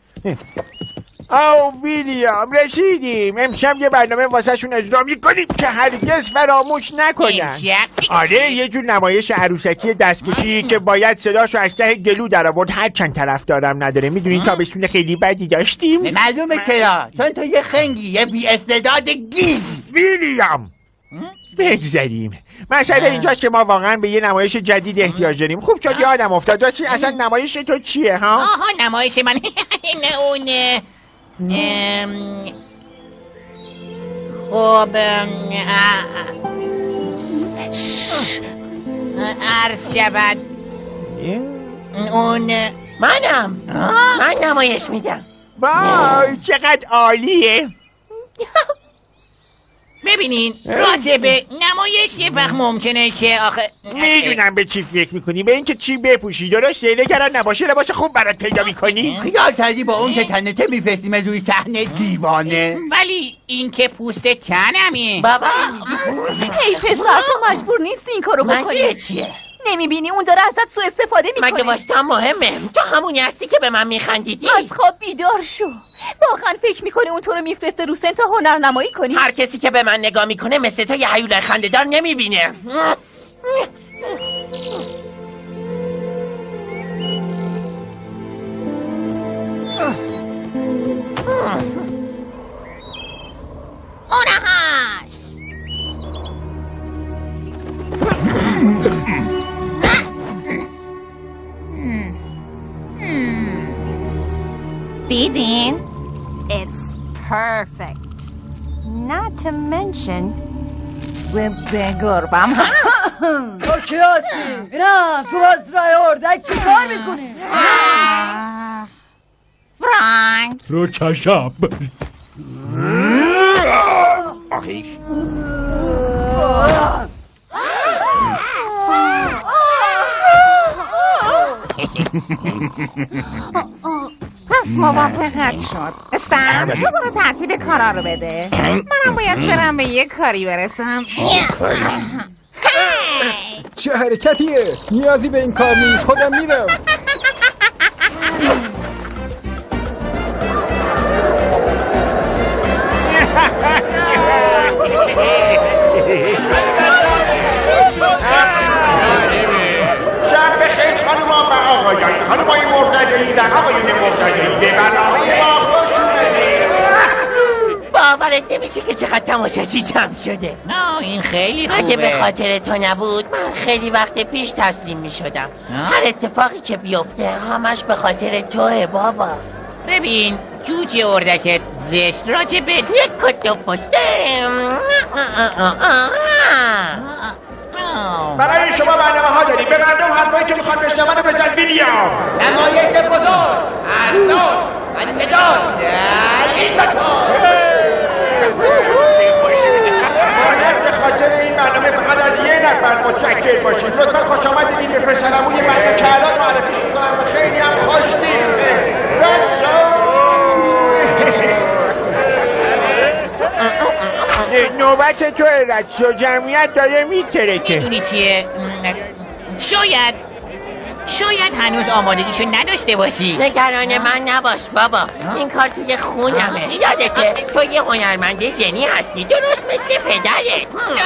ویلیام رسیدیم. امشب یه برنامه واسه شون اجرا میکنیم که هرگز فراموش نکنن. آره یه جور نمایش عروسکی دستکشی که باید صداشو از ته گلو در آورد. هر چند طرف دارم نداره. میدونین تابستون خیلی بدی داشتیم. معلومه چرا، چون تو یه خنگی، یه بی استعداد گیز. ویلیام بگذاریم. مسئله اینجاست که ما واقعا به یه نمایش جدید احتیاج داریم. خوب شد یادم افتاد. راستی اصلا نمایش تو چیه ها؟ آها نمایش من اون خب عرض شود اون من نمایش میدم. وای چقدر عالیه. ببینین راجب نمایش یه وقت ممکنه که آخه میدونم به چی فکر میکنی، به اینکه چی بپوشی. درسته نگران نباشه، لباس خوب برات پیدا میکنی. خیال کردی با اون که تنته میفرستیم روی صحنه دیوانه. ولی این که پوست تنمه بابا. ای پسر تو مجبور نیستی این کارو بکنی. چیه؟ نمیبینی اون داره ازت سوء استفاده میکنه. مگه واسه مهمه؟ تو همونی هستی که به من میخندیدی. از خواب بیدار شو. واقعا فکر میکنی اون تو رو میفرسته رو سن تا هنرنمایی کنی؟ هر کسی که به من نگاه میکنه مثل تو یه هیولای خنده‌دار نمیبینه. اونهاش دیدین؟ It's perfect. Not to mention به گربم تو کی هستی؟ بینم تو مزرعه اردک چی کار میکنی؟ فرانک رو چشم. آخیش پس موافقت شد. استن تو برو ترتیب کارا رو بده. منم باید برم به یه کاری برسم. چه حرکتیه؟ نیازی به این کار نیست، خودم میرم. شب بخیر خانوما و آقایان. خانومای مرتدی و آقایون مرتدی به برنامه ما خوش اومدید. باورت نمیشه که چقدر تماشاچی جمع شده. نه این خیلی خوبه. اگه به خاطر تو نبود من خیلی وقت پیش تسلیم میشدم. هر اتفاقی که بیفته همش به خاطر توه بابا. ببین جوجه اردکت زشت راجب یک کتو پسته. برای شما برنامه ها داریم. به مردم حرفایی که میخوان بشنون رو بزن ویدیو. نمایش بزرگ ارزان انتدار در این مکان. باید به خاطر این برنامه فقط از یه نفر متشکر باشیم. لطفا خوش آمدید به پسرمون یه بنده که الان معرفیش میکنم و خیلی هم خوش دید. نوبت تو رادسو، جمعیت داره میترکه. میدونی چیه؟ شاید هنوز آمادگیشو نداشته باشی. نگران من نباش بابا، این کار توی خونمه. یادته تو یه هنرمند ژنی هستی، درست مثل پدرت.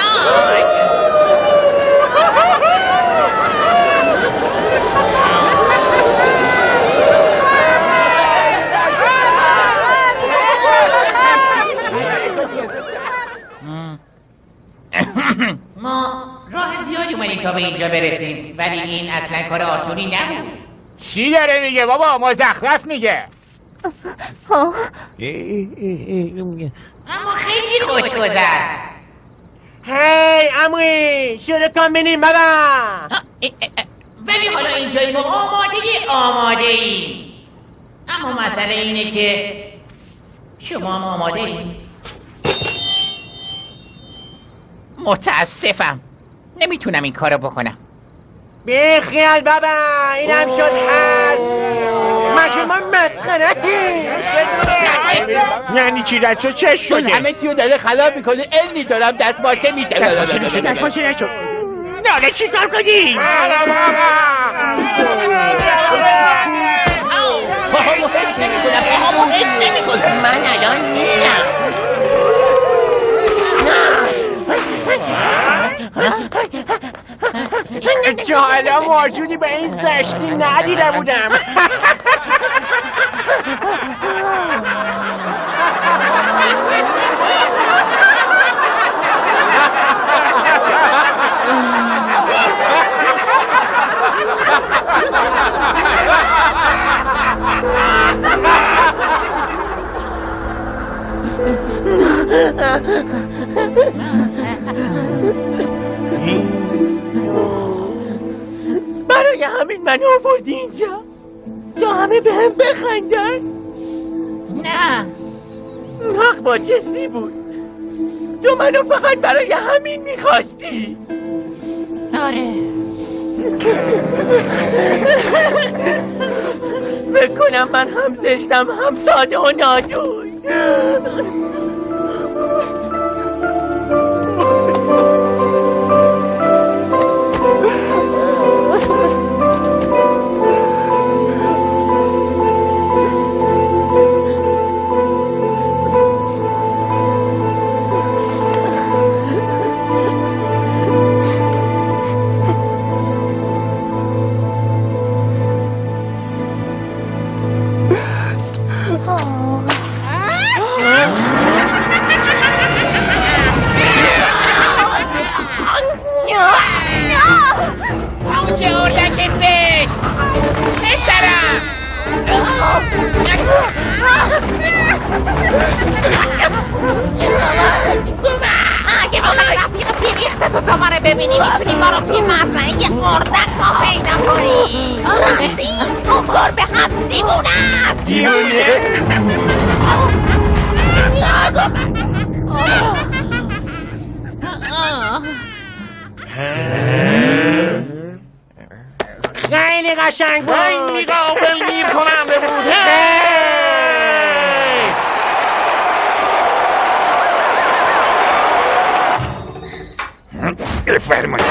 ما راه زیادی اومدیم تا به اینجا برسیم، ولی این اصلا کار آسونی نبود. چی داره میگه بابا؟ مزخرف میگه. اما خیلی خوش گذشت. هی عمویی شروع کن بینیم بابا. ولی حالا اینجاییم و آماده ایم. اما مسئله اینه که شما هم آماده ایم. متاسفم نمیتونم این کارو بکنم. بیخیال بابا، اینم شد حل. مگه ما مسخرتی؟ یعنی چی رادسو؟ چه شده؟ همه چیو داره خراب میکنه. علمی دارم دستماشه میزنم. دستماشه نشد. نه چی کار کنی؟ من الان میرم. تا حالا موجودی به این زشتی ندیده بودم. برای همین من آوردی اینجا. تا همه به هم بخندن؟ نه حق با کسی بود. تو منو فقط برای همین میخواستی. آره بکنم من هم زشتم هم ساده و نادوی. چه اردک سش پسرم اگه آقای رفیق پیریخته تو دوباره ببینی میتونی ما رو توی مزرعه یه اردک ما پیدا کنی. اون گربه هم دیوونه است. دیوونه؟ خیلی قشنگ بود. خیلی قابل گیر کننده بود. بفرمایید.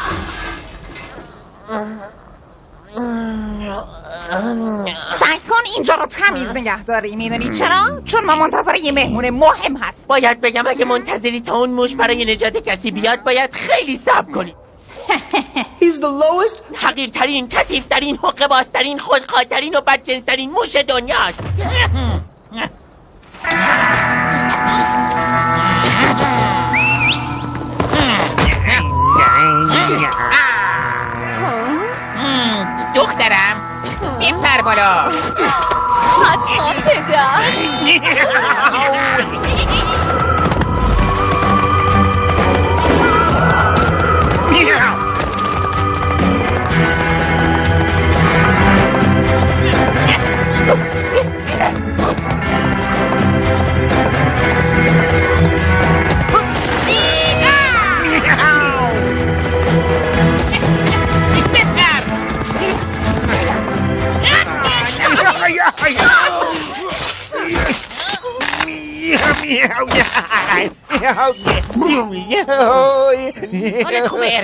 سعی کن اینجا رو تمیز نگه داری. میدونی چرا؟ چون ما منتظر یه مهمون مهم هست. باید بگم اگه منتظری تا اون موش برای نجات کسی بیاد باید خیلی صبر کنی. He's the lowest. حقیرترین، کثیف‌ترین، حقه‌بازترین، خودخواه‌ترین و بدجنس‌ترین موش دنیاست. دخترم بپر بالا. حتما پدر. حالت خوبه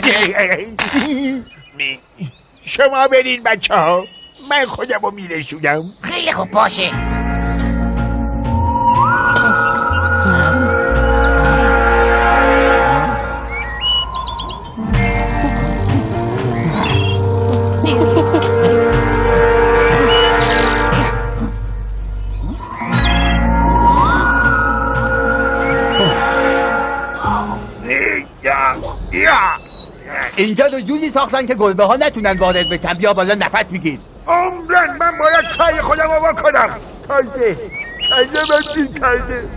شما برین بچه ها، من خودم رو میرسونم. خیلی خوب باشه. اینجا رو جوری ساختن که گربه ها نتونن وارد بشن. بیا بالا نفس بگیر. عمرن من باید سعی خودم رو بکنم. تازه من تازه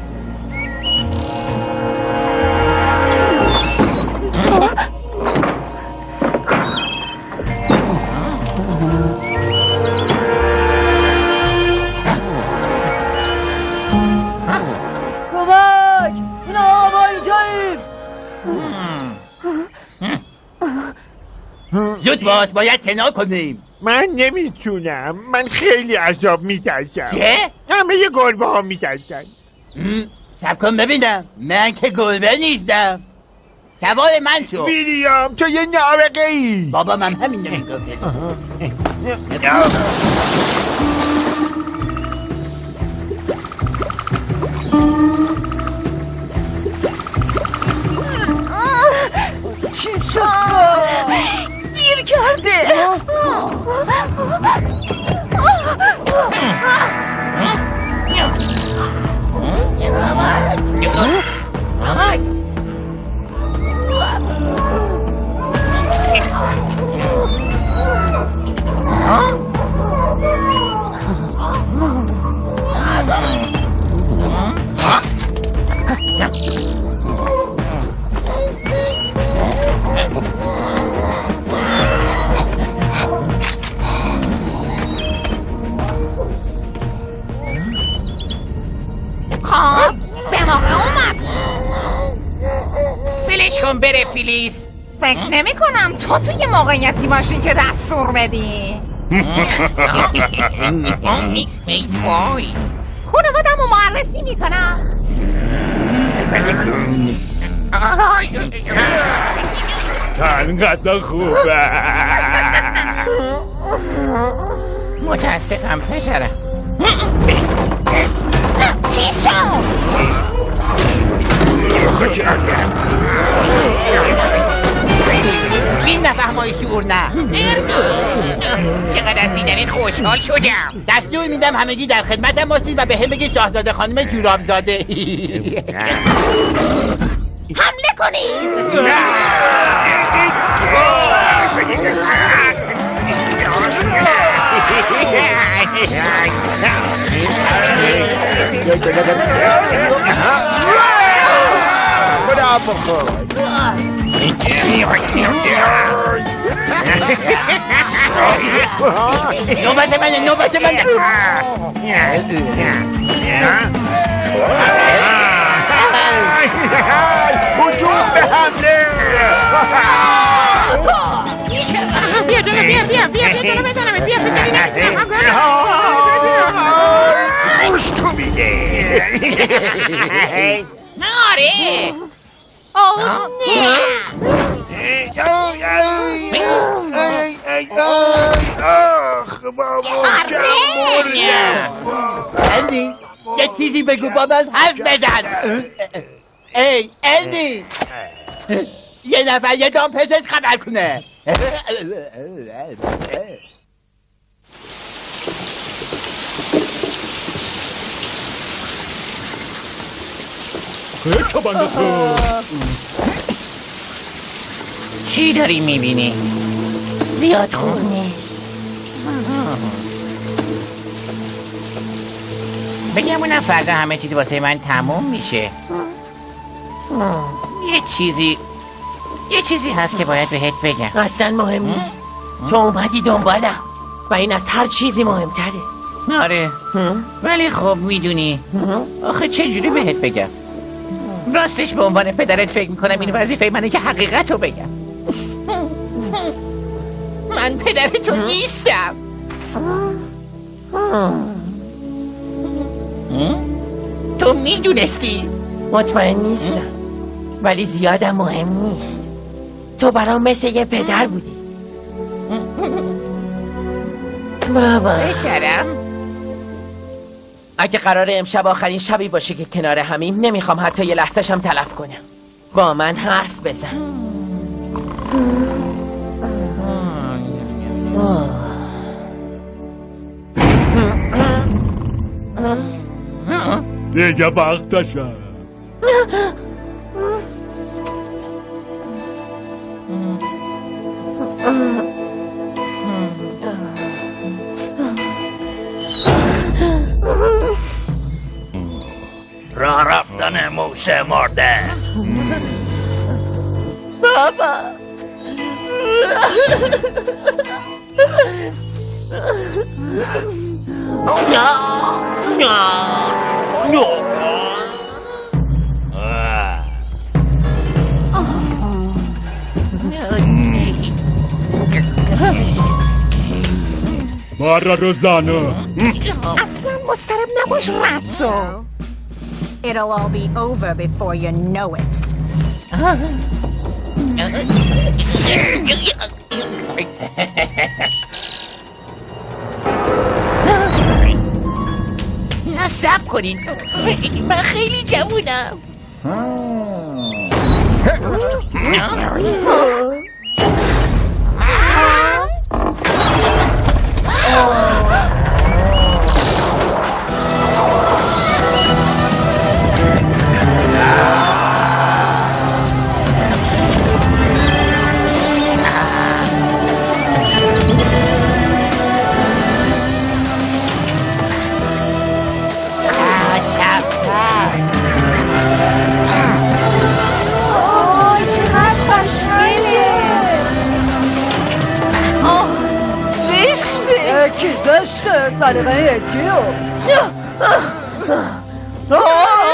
کمک! این آبایی جاییم! زود باش، باید شنا کنیم. من نمیتونم، من خیلی عذاب میترسم. چه؟ همه یه گربه ها میترسن. سب کن ببینم، من که گربه نیستم. سوار من شو. ویلیام تو یه نابغه ای. بابا من همین نمیگفتم. چی شد؟ گیر کرده. خب به موقع اومد. ولش کن بره فیلیس. فکر نمی کنم تو توی موقعیتی باشی که دستور بدی. خانواده‌مو معرفی میکنم. انقدر خوبه. متاسفم پسرم. چی شد؟ این نفهمای شعور نه. چقدر از دیدنت خوشحال شدم. دستور میدم همگی در خدمتم باشید و به هم بگید شاهزاده خانم جورابزاده. حمله کنید. خدا بخور. نوبت منه. هجوم به حمله. بیا جلو گوش تو میگه. آره. اندی یه چیزی بگو با من حرف بزن. ای اندی یه نفر یه دام پزشک خبر کنه. چی داری میبینی؟ زیاد خوب نیست. بگمونم فردا همه چیز واسه من تموم میشه. یه چیزی هست که باید بهت بگم. اصلا مهم نیست. تو اومدی دنبالم و این از هر چیزی مهمتره. آره ولی خب میدونی آخه چجوری بهت بگم؟ راستش به عنوان پدرت فکر میکنم این وظیفه منه که حقیقت رو بگم. من پدرتو نیستم. تو میدونستی؟ مطمئن نیستم ولی زیادم مهم نیست. تو برام مثل یه پدر بودی. بابا پسرم اگه قرار امشب آخرین شبی باشه که کنار همیم نمیخوام حتی یه لحظه شم تلف کنم. با من حرف بزن. دیگه وقتشه. راه رفتن موشه مرده. بابا مارا روزانه اصلا مضطرب نباش راتسو. It'll all be over before you know it. نه صبر کنید من خیلی جوونم. یکی زشته سلیقه یکیو.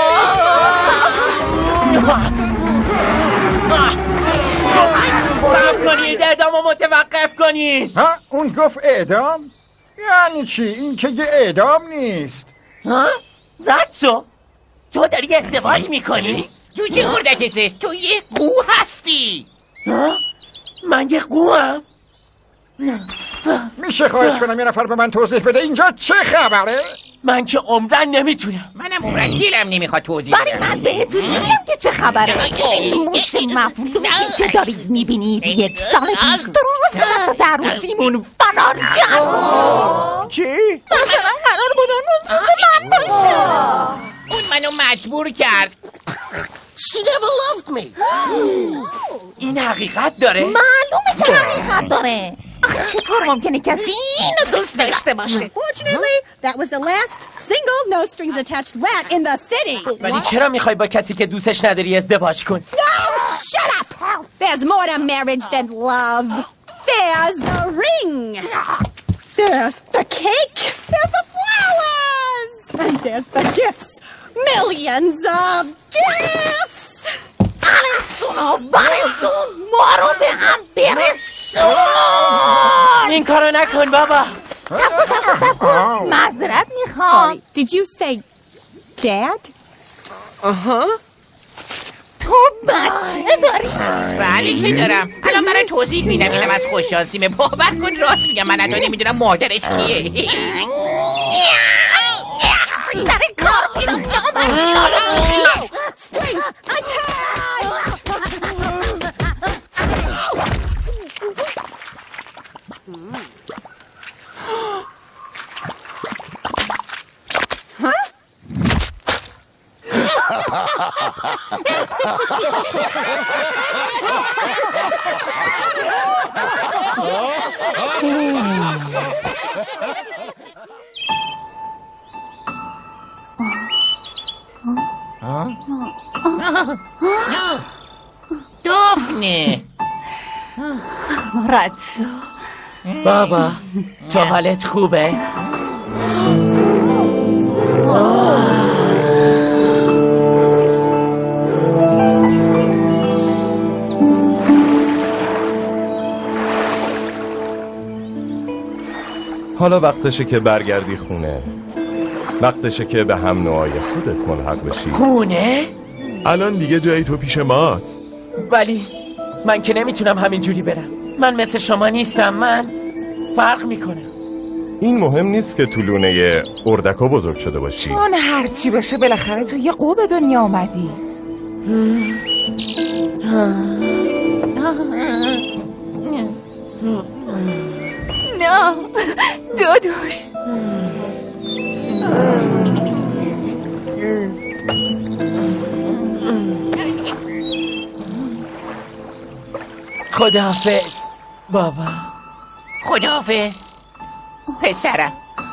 میکنین؟ ها؟ اون گفت اعدام؟ یعنی چی؟ این که یه اعدام نیست. ها؟ راتسو تو داری ازدواج میکنی؟ جوجه اردک زشت، تو یه قو هستی. ها؟ من یه قوام؟ میشه خواهش کنم یه نفر به من توضیح بده اینجا چه خبره؟ من که عمرن نمیتونم. منم عمرن دیلم نمیخواد توضیح بدم. من بهتون میگم که چه خبره. موش مفلوکی که دارید میبینید 1 سال پیش درست وسط عروسیمون فرار کرد. چی؟ مثلا قرار بود اون روز من باشه. اون منو مجبور کرد. She never loved me. این حقیقت داره؟ معلومه که حقیقت داره. آخه چطور ممکنه کسی اینو دوست داشته باشه؟ Fortunately, that was the last single no strings attached rat in the city. ولی چرا میخوای با کسی که دوستش نداری ازدواج کن؟ No, shut up! There's more to marriage than love. There's the ring. There's the cake. There's the flowers. And there's the gifts. Millions of gifts. برسون ما رو به هم برسون. این کارو نکن بابا. سب کن معذرت میخوام. Did you say dad? تو بچه داری؟ بله که دارم. الان برای توضیح میدم. اینم از خوششانسیمه. باور کن راست میگم. من حتی نمیدونم مادرش کیه. داره کار پیدا Strings attached. دفنه. راتسو بابا تو حالت خوبه؟ حالا وقتشه که برگردی خونه. وقتشه که به هم نوعای خودت ملحق بشی. خونه؟ الان دیگه جایی تو پیش ماست. ولی من که نمیتونم همینجوری برم. من مثل شما نیستم. من فرق میکنم. این مهم نیست که تو لونه اردکا بزرگ شده باشی. اون هرچی بشه بالاخره تو یه قو به دنیا آمدی. نه دادوش. خداحافظ بابا. خداحافظ پسرم.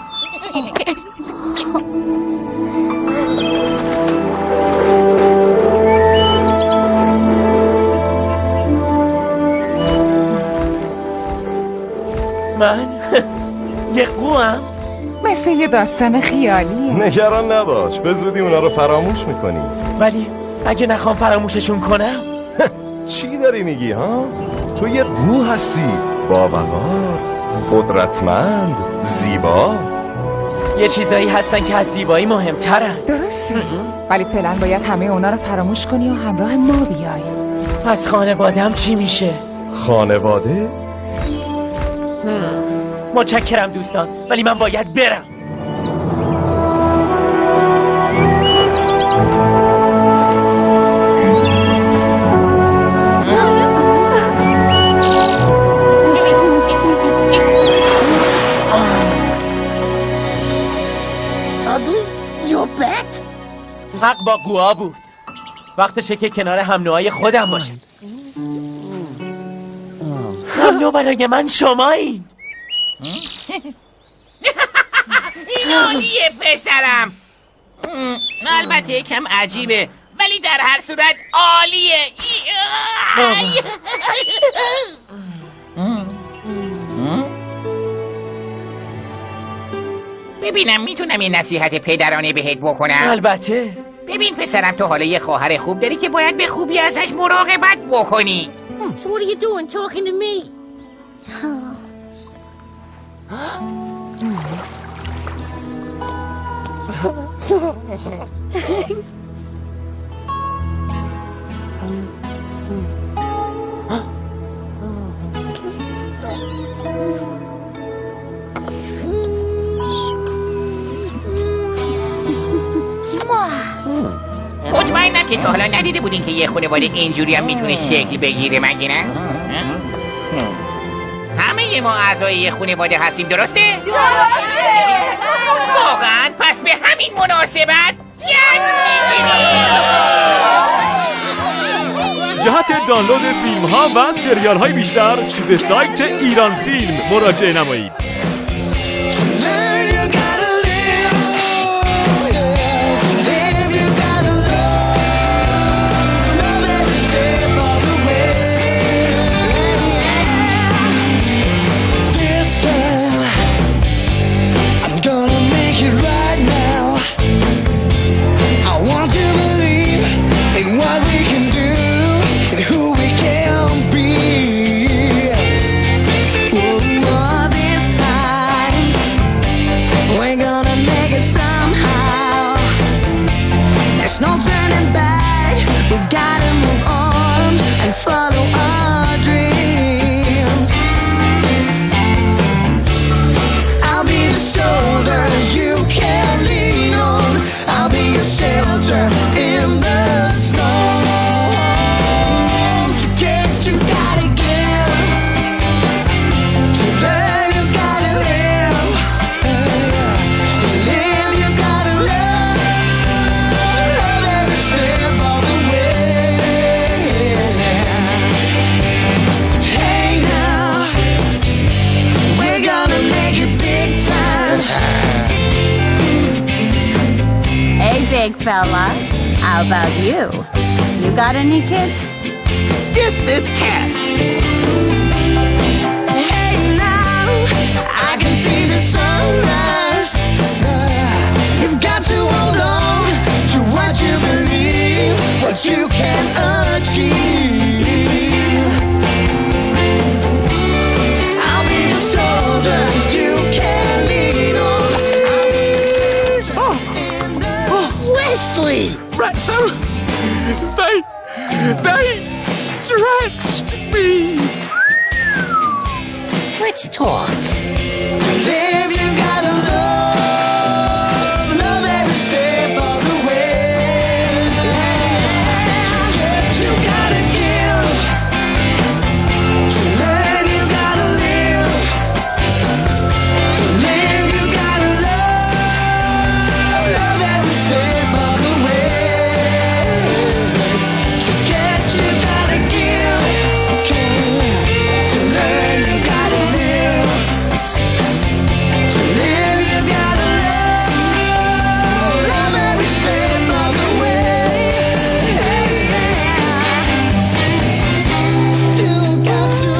من یه قوام؟ مثل یه داستان خیالیه. نگران نباش، به زودی اونا رو فراموش میکنی. ولی اگه نخوام فراموششون کنم؟ چی داری میگی ها؟ تو یه قو هستی، با وقار، قدرتمند، زیبا. یه چیزایی هستن که از زیبایی مهمترن. درسته، ولی فعلا باید همه اونا رو فراموش کنی و همراه ما بیای. از خانوادم چی میشه؟ خانواده؟ متشکرم دوستان، ولی من باید برم. حق با قوا بود. وقتشه که کنار هم نوعای خودم باشم. هم نوع برای من شمایین. این عالیه پسرم. البته یکم عجیبه ولی در هر صورت عالیه. ببینم میتونم یه نصیحت پدرانه بهت بکنم؟ البته. ببین پسرم، تو حالا یه خواهر خوب داری که باید به خوبی ازش مراقبت بکنی. So what are you doing talking to me? مطمئنم که تا حالا ندیده بودین که یه خانواده اینجوری هم میتونه شکل بگیره، مگه نه؟ همه ما اعضای یه خانواده هستیم، درسته؟ واقعا؟ پس به همین مناسبت جشن میگیریم. جهت دانلود فیلم ها و سریال های بیشتر به سایت ایران فیلم مراجعه نمایید. Big fella, how about you? You got any kids? Just this cat. Hey now, I can see the sunrise. You've got to hold on to what you believe, what you can achieve. I'll be a soldier you can lean on. Wesley! Right, so they stretched me. Let's talk. To live, you gotta love every step of the way. To get, you gotta give. To learn, you gotta live. To live, you gotta love every step of the way. To get, you gotta give. To learn, you gotta live. To live, you gotta love every step of the way. You got to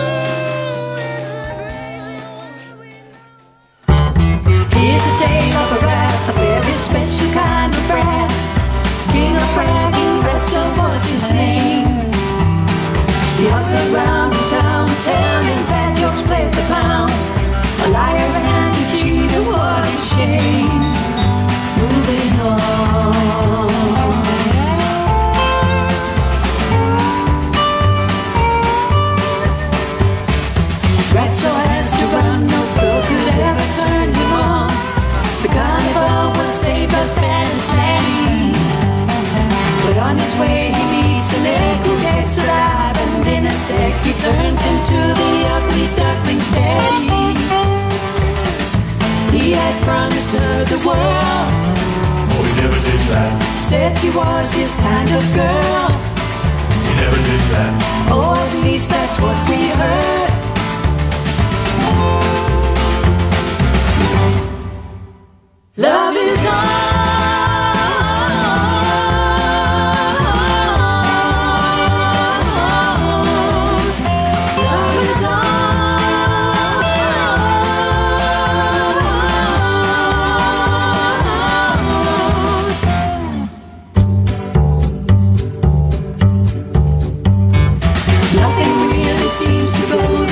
Here's a tale of a rat, a very special kind of brat. King of bragging, Ratso was his name. He hustled round in town, telling bad jokes, played the clown. A liar and a cheater, what a shame. Moving on. Ratso has to run, no girl could ever turn him on. The carnival was safe but bad and steady. But on his way he meets an egg who gets alive, and in a sec he turns into the ugly duckling's daddy. He had promised her the world. Oh, he never did that. Said she was his kind of girl. He never did that. Or at least that's what we heard. Love is nothing really seems to go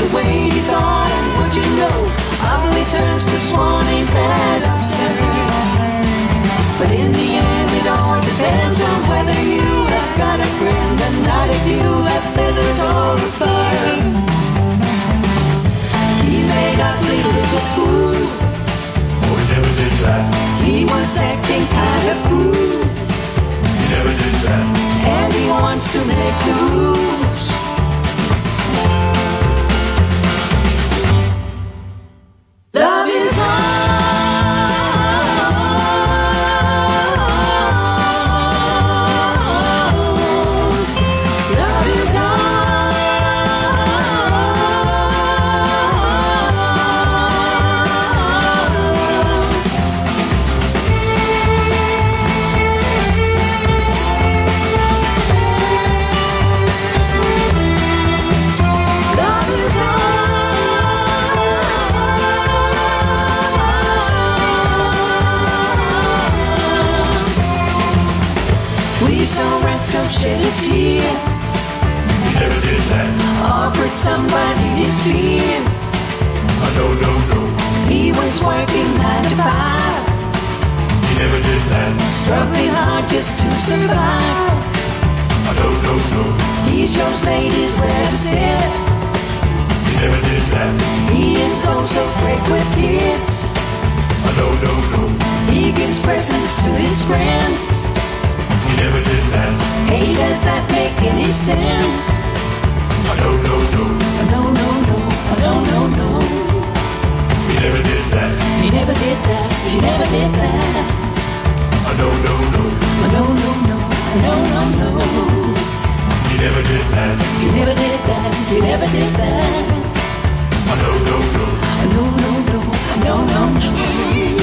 dissecting kind of fool. He never did that. And he wants to make the rules. Love is so shed a tear. He never did that. Offered somebody his beer. No. He was working 9 to 5. He never did that. Struggling hard just to survive. No. He shows ladies where to sit. He never did that. He is so great with kids. No. He gives presents to his friends. He never did that. Hey, does that make any sense? No. No. He never did that. He never did that. He never did that. No. No. He never did that. He never did that. He never did that. No. No.